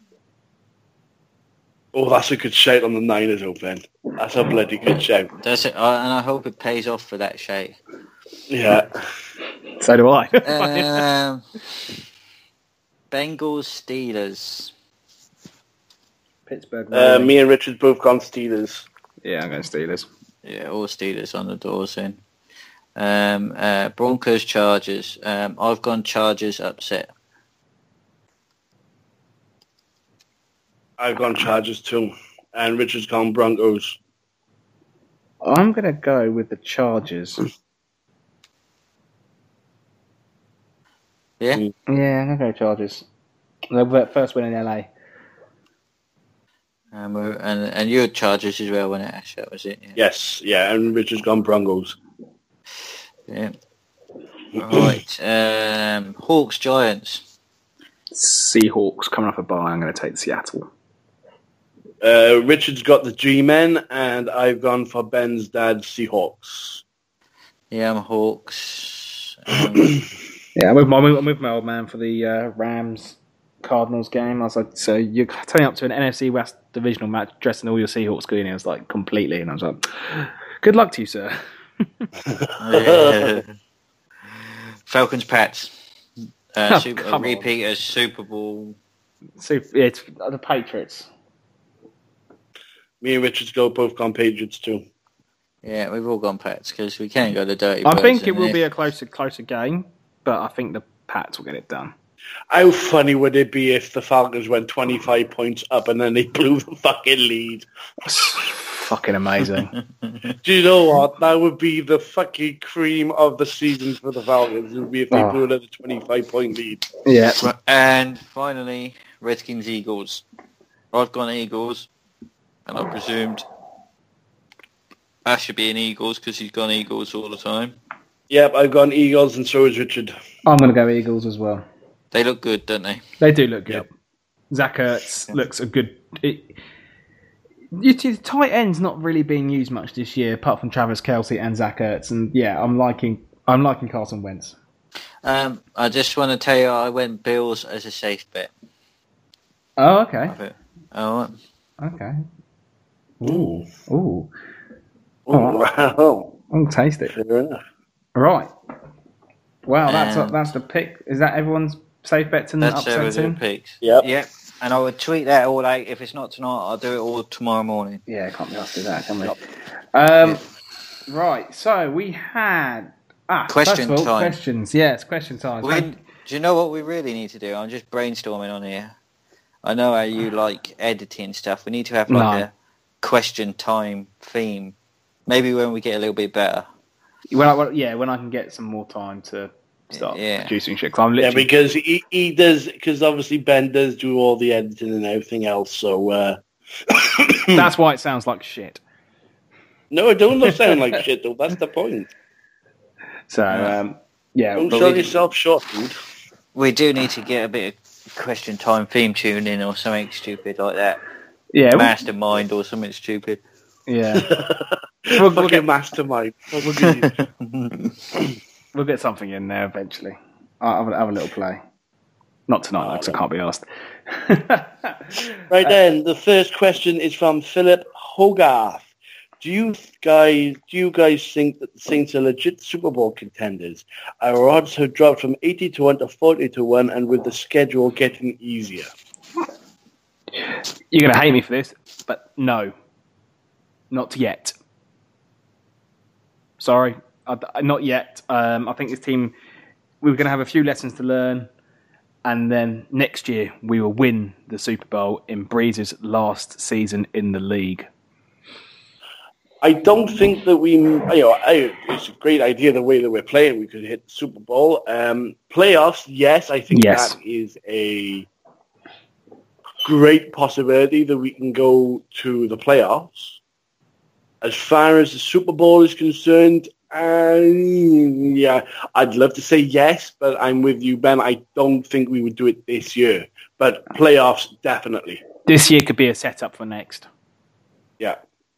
Oh, that's a good shout on the Niners, Ben. That's a bloody good shout. That's it, and I hope it pays off for that shade. Yeah. So do I. Bengals, Steelers. Pittsburgh. Me and Richard's both gone Steelers. Yeah, I'm going Steelers. Yeah, all Steelers on the doors then. Broncos, Chargers. I've gone Chargers upset. I've gone Chargers too. And Richard's gone Broncos. I'm going to go with the Chargers. Yeah? Yeah, I'm going to go Chargers. The first win in LA. And you had Chargers as well, wasn't it, Ash? That was it. Yeah. Yes, yeah, and Richard's gone Broncos. Yeah. Right. Hawks, Giants. Seahawks coming off a bye. I'm going to take Seattle. Richard's got the G-Men, and I've gone for Ben's dad, Seahawks. Yeah, I'm Hawks. Yeah, I'm with my old man for the Rams Cardinals game. I was like, so you're turning up to an NFC West divisional match dressed in all your Seahawks green. I was like, completely. And I was like, good luck to you, sir. Falcons, Pats. Come repeat as Super Bowl. It's the Patriots. Me and Richard's both gone Patriots too. Yeah, we've all gone Pats because we can't go the dirty. I think it will be a closer game, but I think the Pats will get it done. How funny would it be if the Falcons went 25 points up and then they blew the fucking lead? Fucking amazing. Do you know what? That would be the fucking cream of the season for the Falcons. It would be if they blew another 25-point lead. Yeah. And finally, Redskins, Eagles. I've gone Eagles, and I presumed Ash should be in Eagles because he's gone Eagles all the time. Yep, I've gone Eagles, and so is Richard. I'm going to go Eagles as well. They look good, don't they? They do look good. Yep. Zach Ertz looks a good... tight end's not really being used much this year, apart from Travis Kelce and Zach Ertz. And yeah, I'm liking Carson Wentz. I just want to tell you, I went Bills as a safe bet. Oh, okay. Oh, okay. Ooh. Ooh. Wow. I'll taste it. Fair enough. Right. Wow, that's the pick. Is that everyone's safe bets and that's upsets everything in? picks. Yep. And I would tweet that all out. If it's not tonight, I'll do it all tomorrow morning. Yeah, can't be asked to do that, can we? Right, so we had... question time. Questions. Yeah, it's question time. Do you know what we really need to do? I'm just brainstorming on here. I know how you like editing stuff. We need to have a question time theme. Maybe when we get a little bit better. When I can get some more time to start producing shit. Because he does, because obviously Ben does do all the editing and everything else, so... That's why it sounds like shit. No, it don't sound like shit, though. That's the point. So, Don't sell yourself short, dude. We do need to get a bit of question time theme tune in or something stupid like that. Yeah. Mastermind or something stupid. Yeah. We'll get Mastermind. We'll get something in there eventually. I'll have a little play. Not tonight, because I can't be asked. Right then, the first question is from Philip Hogarth. Do you guys think that the Saints are legit Super Bowl contenders? Our odds have dropped from 80 to 1 to 40 to 1, and with the schedule getting easier. You're going to hate me for this, but no. Not yet. Sorry, not yet. I think this team, we're going to have a few lessons to learn, and then next year we will win the Super Bowl in Breeze's last season in the league. I don't think that it's a great idea the way that we're playing. We could hit the Super Bowl. Playoffs, yes, I think Yes. that is a great possibility that we can go to the playoffs. As far as the Super Bowl is concerned, yeah, I'd love to say yes, but I'm with you, Ben. I don't think we would do it this year. But playoffs, definitely. This year could be a setup for next. Yeah.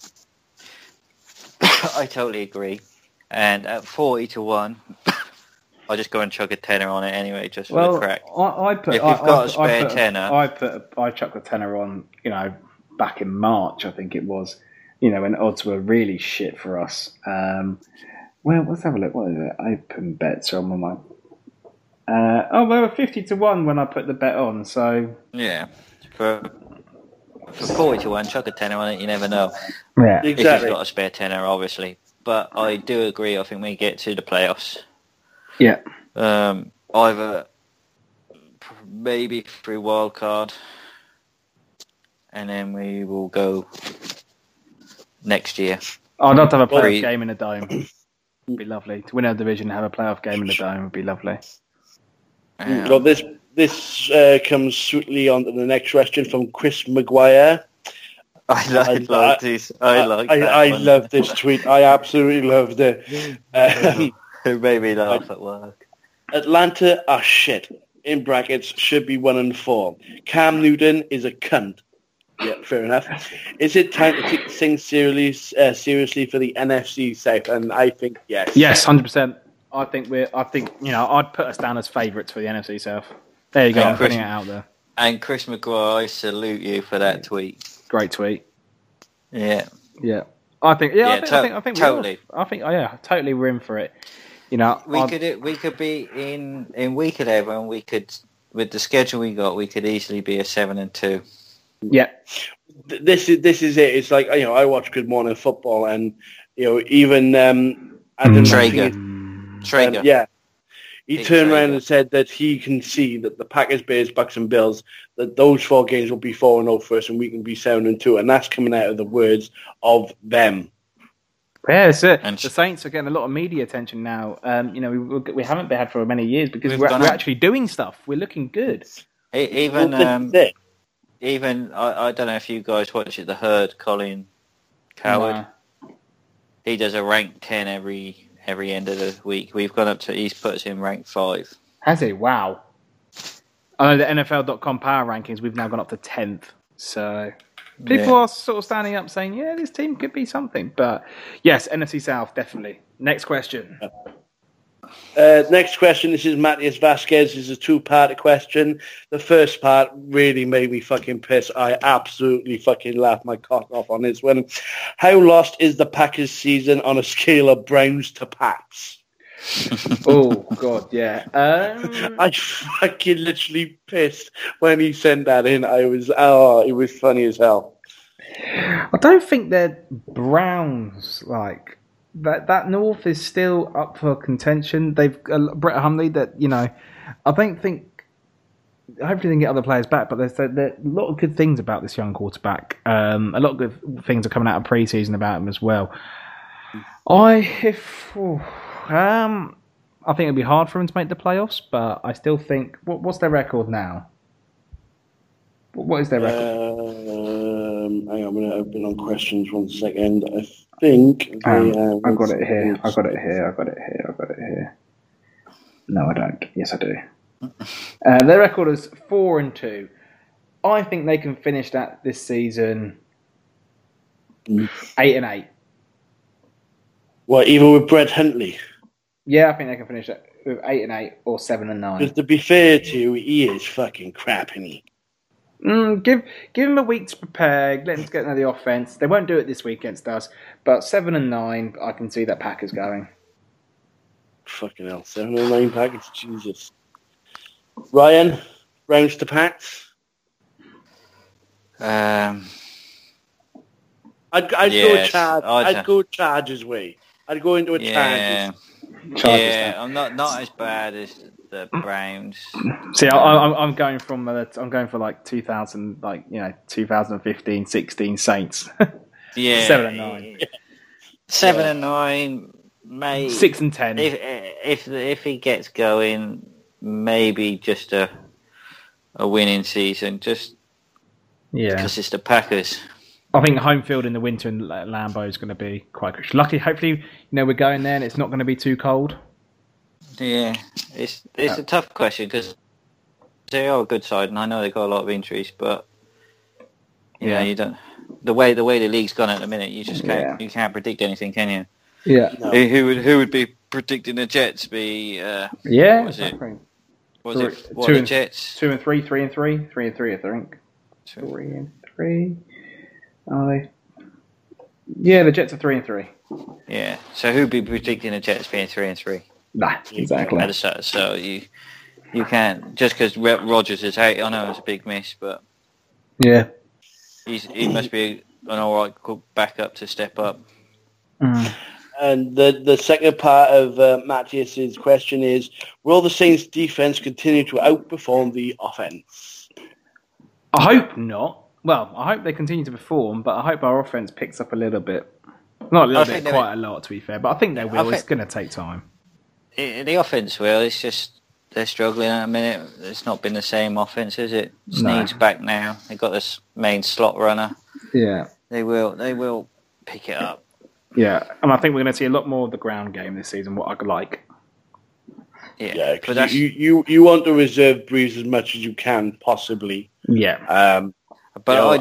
I totally agree. And at 40-1, I'll just go and chuck a tenner on it anyway, just for the crack. If you've got a spare tenner, I chucked a tenner on, back in March, I think it was, when odds were really shit for us. Well, let's have a look. What is it? Open bets are on my mind. They were 50-1 when I put the bet on. So yeah, for 40-1, chuck a tenner on it. You never know. Yeah, If you've got a spare tenner, obviously. But I do agree. I think we get to the playoffs. Yeah. Either maybe through wild card, and then we will go next year. I'd love to have a playoff game in the Dome. It'd be lovely to win our division. Have a playoff game in the Dome would be lovely. Well, this comes swiftly on to the next question from Chris Maguire. I love this. I love this tweet. I absolutely loved it. It made me laugh at work. Atlanta are shit. In brackets, should be 1-4. Cam Newton is a cunt. Yeah, fair enough. Is it time to take things seriously for the NFC South? And I think yes. Yes, 100%. I think I'd put us down as favourites for the NFC South. There you go. I'm putting it out there. And Chris McGuire, I salute you for that tweet. Great tweet. Yeah. Yeah. I think totally. Totally we're in for it. We could be in week 11. We could, with the schedule we got, we could easily be a 7-2. Yeah. This is it. It's like I watch Good Morning Football, and even Traeger. Yeah. He turned around and said that he can see that the Packers, Bears, Bucks, and Bills, that those 4 games will be 4-0 for us, and we can be 7-2, and that's coming out of the words of them. Yeah, that's it. The Saints are getting a lot of media attention now. We haven't been had for many years because we're actually doing stuff. We're looking good. Even I don't know if you guys watch it. The Herd, Colin Coward. No. He does a rank 10 every end of the week. We've gone up to, he's put us in rank 5. Has he? Wow. I know the NFL.com power rankings, we've now gone up to 10th. So people are sort of standing up saying, yeah, this team could be something. But yes, NFC South, definitely. Next question. Next question. This is Matthias Vasquez. This is a 2-part question. The first part really made me fucking piss. I absolutely fucking laughed my cock off on this one. How lost is the Packers season on a scale of Browns to Pats? Oh, God, yeah. I fucking literally pissed when he sent that in. It was funny as hell. I don't think they're Browns, like... That North is still up for contention. They've Brett Hundley. That I don't think. Hopefully, they can get other players back. But there's a lot of good things about this young quarterback. A lot of good things are coming out of preseason about him as well. I think it'd be hard for him to make the playoffs, but I still think. What's their record now? What is their record? Hang on, I'm going to open on questions 1 second. I think I've got it here. No, I don't. Yes, I do. Their record is 4-2. I think they can finish that this season 8-8. What, even with Brett Hundley? Yeah, I think they can finish that with 8-8 or 7-9. Because to be fair to you, he is fucking crap, isn't he? Give him a week to prepare. Let him get into the offense. They won't do it this week against us, but 7-9, I can see that Packers going. Fucking hell, 7-9 Packers, Jesus. Ryan, Browns to Pats. I'd go Chargers way. I'd go into a Chargers. Yeah, I'm not as bad as the Browns. See, I'm going from like 2015, 16 Saints. Yeah, 7-9. 7-9, mate. 6-10. If he gets going, maybe just a winning season, just because it's the Packers. I think home field in the winter in Lambeau is going to be quite crucial. Luckily, hopefully, we're going there and it's not going to be too cold. Yeah, it's a tough question because they are a good side, and I know they've got a lot of injuries, but you don't. The way the league's gone at the minute, you just can't you can't predict anything, can you? Yeah. No. Who would be predicting the Jets? What was it? What are the Jets? 2-3, 3-3, 3-3, I think. 3-3. Are they? Yeah, the Jets are 3-3. Yeah. So who'd be predicting the Jets being 3-3? Nah, exactly. So you can't, just because Rodgers is out. I know it's a big miss, but yeah, he must be an all right backup to step up. Mm. And the second part of Matthias's question is: will the Saints' defense continue to outperform the offense? I hope not. Well, I hope they continue to perform, but I hope our offense picks up a little bit. Not a little bit, quite a lot, to be fair. But I think they will. It's going to take time. The offense will. It's just they're struggling at a minute. It's not been the same offense, is it? Snead's back now. They've got this main slot runner. Yeah. They will pick it up. Yeah, and I think we're going to see a lot more of the ground game this season, what I like. Yeah, because you want to reserve Breeze as much as you can, possibly. Yeah. But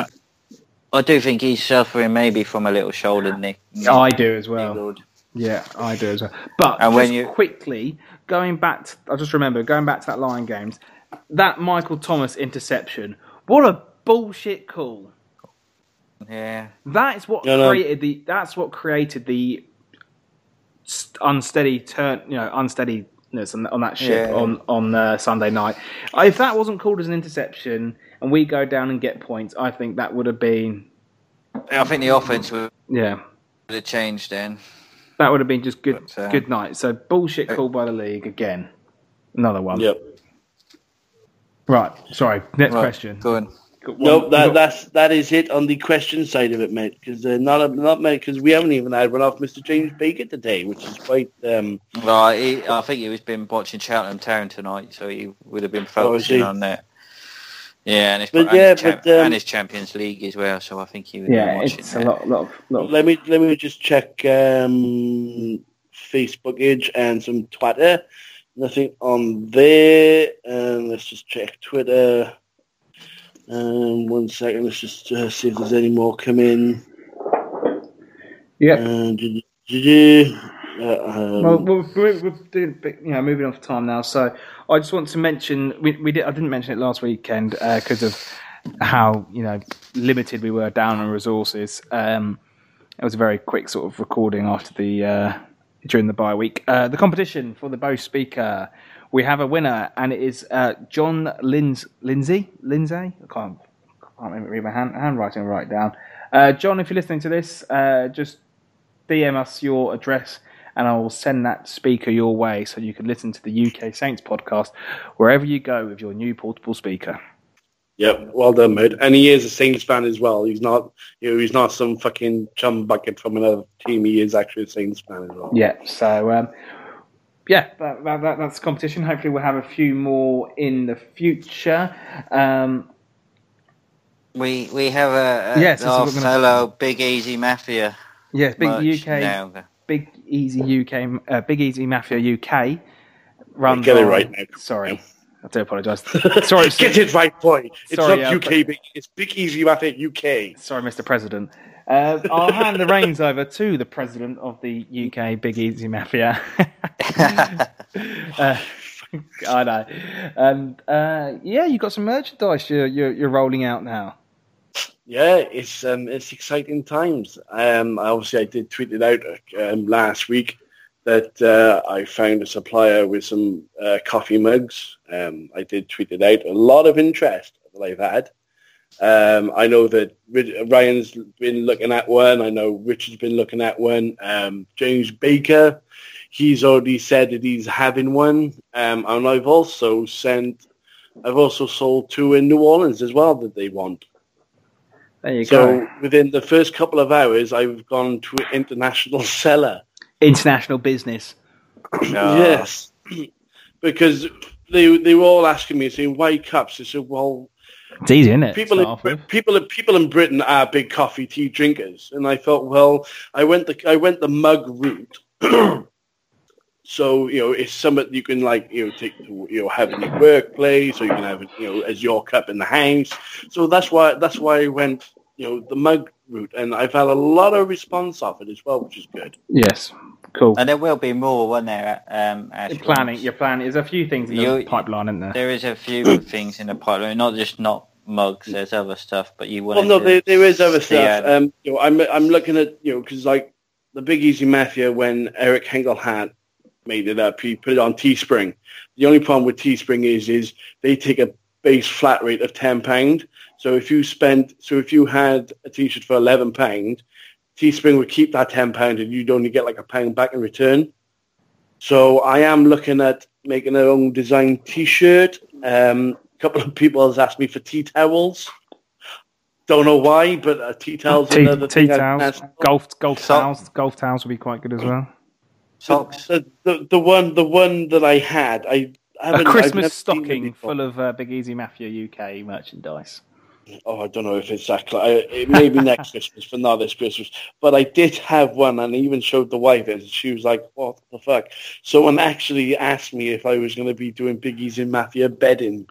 I do think he's suffering maybe from a little shoulder nick. I do as well. Yeah, I do as well. But quickly, going back to that Lion games, that Michael Thomas interception, what a bullshit call. Yeah. That's what created the unsteadiness on that ship on Sunday night. If that wasn't called as an interception and we go down and get points, I think that would have been. I think the offense would have changed then. That would have been just good night. So bullshit call by the league again. Another one. Yep. Right. Sorry. Next question. Go on. No, that is it on the question side of it, mate. Because not mate, because we haven't even had one off Mr. James Baker today, which is quite. Well, I think he was been watching Cheltenham Town tonight, so he would have been focusing on that. Yeah, and his Champions League as well. So I think he would be watching. It's a lot. Let me just check Facebook and some Twitter. Nothing on there. And let's just check Twitter. 1 second. Let's just see if there's any more come in. Yeah. Well, we're doing, moving on for time now. So I just want to mention I didn't mention it last weekend because of how limited we were down on resources. It was a very quick sort of recording after during the bye week. The competition for the Bow Speaker. We have a winner, and it is John Lindsay. I can't read my handwriting right down. John, if you're listening to this, just DM us your address, and I will send that speaker your way so you can listen to the UK Saints podcast wherever you go with your new portable speaker. Yep, well done, mate. And he is a Saints fan as well. He's not, he's not some fucking chum bucket from another team. He is actually a Saints fan as well. Yeah, so. That's the competition. Hopefully we'll have a few more in the future. We have our fellow Big Easy Mafia. Yeah, Big Easy Mafia UK. Get it right now. Sorry. I do apologise. Sorry. Get it right, boy. It's not UK, it's Big Easy Mafia UK. Sorry, Mr. President. I'll hand the reins over to the president of the UK Big Easy Mafia. I know. And you got some merchandise you're rolling out now. Yeah, it's exciting times. Obviously I did tweet it out last week that I found a supplier with some coffee mugs. I did tweet it out. A lot of interest that I've had. I know that Ryan's been looking at one. I know Richard's been looking at one. James Baker, he's already said that he's having one. And I've also sold 2 in New Orleans as well that they want. There you So go. within the first couple of hours, I've gone to an international seller. International business. Yes, because they were all asking me, saying, "Why cups?" I said, "Well, It's easy, isn't it? people Start off with. people in Britain are big coffee tea drinkers," and I thought, well, I went the mug route. So it's something you can take to have in your workplace, or you can have it as your cup in the house. So that's why I went the mug route, and I've had a lot of response off it as well, which is good. Yes. Cool. And there will be more, won't there? You're planning. There's a few things in the pipeline, isn't there? There is a few things in the pipeline, not mugs. There's other stuff, but you want. Well, no, there is other stuff. I'm looking at because like the Big Easy Mafia, when Eric Hengelhardt made it up, he put it on Teespring. The only problem with Teespring is they take a base flat rate of £10. So if you had a T-shirt for £11, Teespring would keep that £10 and you'd only get like £1 back in return. So I am looking at making their own design T-shirt. A couple of people has asked me for tea towels. Don't know why, but tea towels. Tea towels, golf towels. Golf towels would be quite good as well. Socks. The one that I had, I haven't. A Christmas I've never stocking full of Big Easy Mafia UK merchandise. Oh, I don't know if it's that. It may be next Christmas, but not this Christmas. But I did have one, and I even showed the wife it. And she was like, "What the fuck?" Someone actually asked me if I was going to be doing Big Easy Mafia bedding.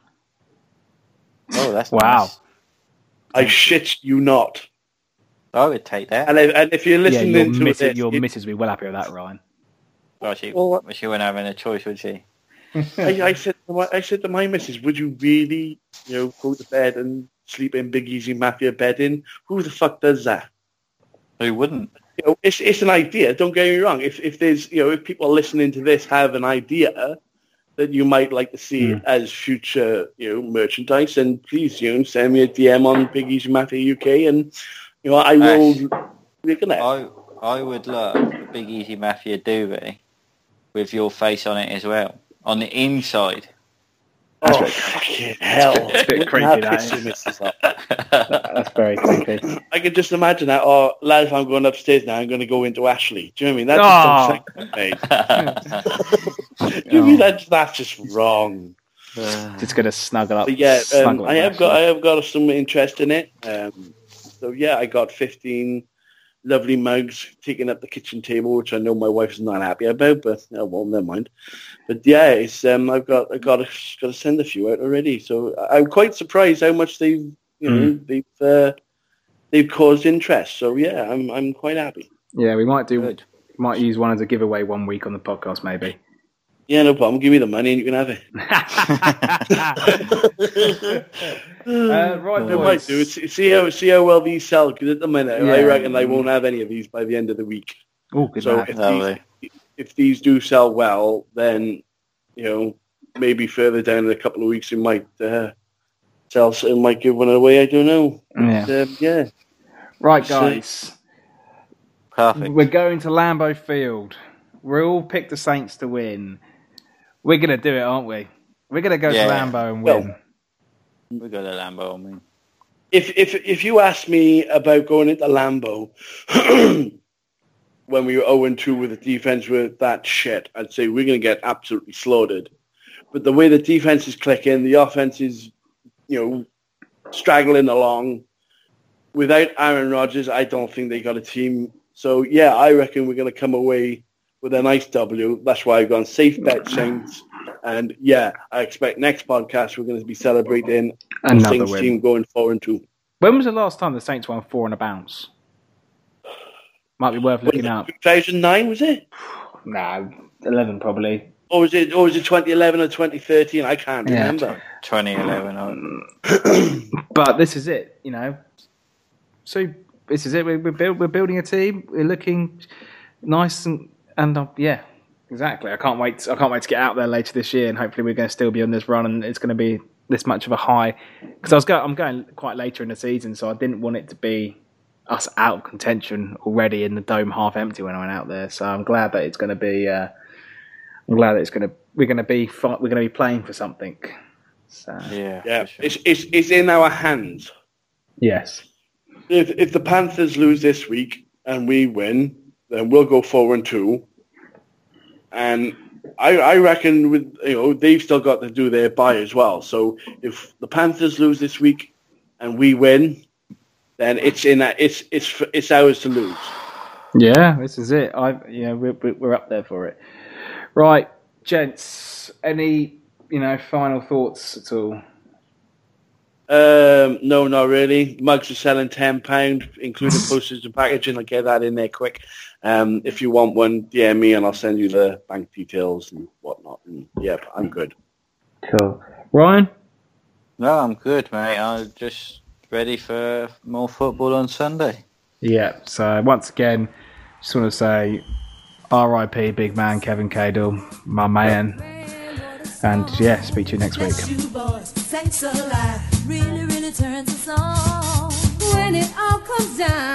Oh, that's wow. Nice. I shit you not. I would take that. And if you're listening to it, your missus will be well happy with that, Ryan. Well, she wouldn't have any choice, would she? I said to my missus, "Would you really, go to bed and sleep in Big Easy Mafia bedding? Who the fuck does that?" Who wouldn't? It's an idea. Don't get me wrong. If there's if people listening to this have an idea that you might like to see as future merchandise, then please send me a DM on Big Easy Mafia UK, and I will reconnect. I would love a Big Easy Mafia duvet with your face on it as well on the inside. Oh, fucking hell. It's a bit creepy, That's very creepy. I can just imagine that. Oh, lads, I'm going upstairs now. I'm going to go into Ashley. Do you know what I mean? Do you mean that's just wrong? Just going to snuggle up. But yeah, I have got some interest in it. So yeah, I got 15 lovely mugs taking up the kitchen table, which I know my wife's not happy about, but well, never mind. But yeah, it's I've got to send a few out already. So I'm quite surprised how much they've caused interest. So yeah, I'm quite happy. Yeah, we might use one as a giveaway one week on the podcast, maybe. Yeah, no problem. Give me the money and you can have it. Right, boys. Might do. See how well these sell, because at the minute I reckon I won't have any of these by the end of the week. Oh, good. So if these do sell well, then maybe further down in a couple of weeks it might sell. It might give one away. I don't know. Yeah. Right, guys. Perfect. We're going to Lambeau Field. We all picked the Saints to win. We're going to do it, aren't we? We're going to go to Lambeau and win. We go to Lambeau and win. If you asked me about going into Lambeau when we were 0-2 with the defense with that shit, I'd say we're going to get absolutely slaughtered. But the way the defense is clicking, the offense is, straggling along. Without Aaron Rodgers, I don't think they got a team. So yeah, I reckon we're going to come away with a nice W. That's why I've gone safe bet Saints. And yeah, I expect next podcast we're going to be celebrating the Saints team going 4-2. When was the last time the Saints won 4 and a bounce? Might be worth looking up. 2009 was it? No, 11 probably. Or was it 2011 or 2013? I can't remember. 2011. But this is it, So this is it. We're building a team. We're looking nice and yeah, exactly. I can't wait to get out there later this year, and hopefully we're going to still be on this run, and it's going to be this much of a high, because I'm going quite later in the season, so I didn't want it to be us out of contention already in the dome half empty when I went out there. So I'm glad that it's going to be. We're going to be playing for something. So Yeah. Sure. It's in our hands. Yes. If the Panthers lose this week and we win, then we'll go 4-2. And I reckon they've still got to do their bye as well. So if the Panthers lose this week and we win, then it's ours to lose. Yeah, this is it. We're up there for it. Right, gents. Any final thoughts at all? No, not really. Mugs are selling £10, including postage and packaging. I'll get that in there quick. If you want one, DM me and I'll send you the bank details and whatnot. And yeah, I'm good. Cool. Ryan? No, I'm good, mate. I'm just ready for more football on Sunday. Yeah, so once again, just want to say R.I.P. big man Kevin Cadle, my man. And yeah, speak to you next week. Really, really turns us on when it all comes down.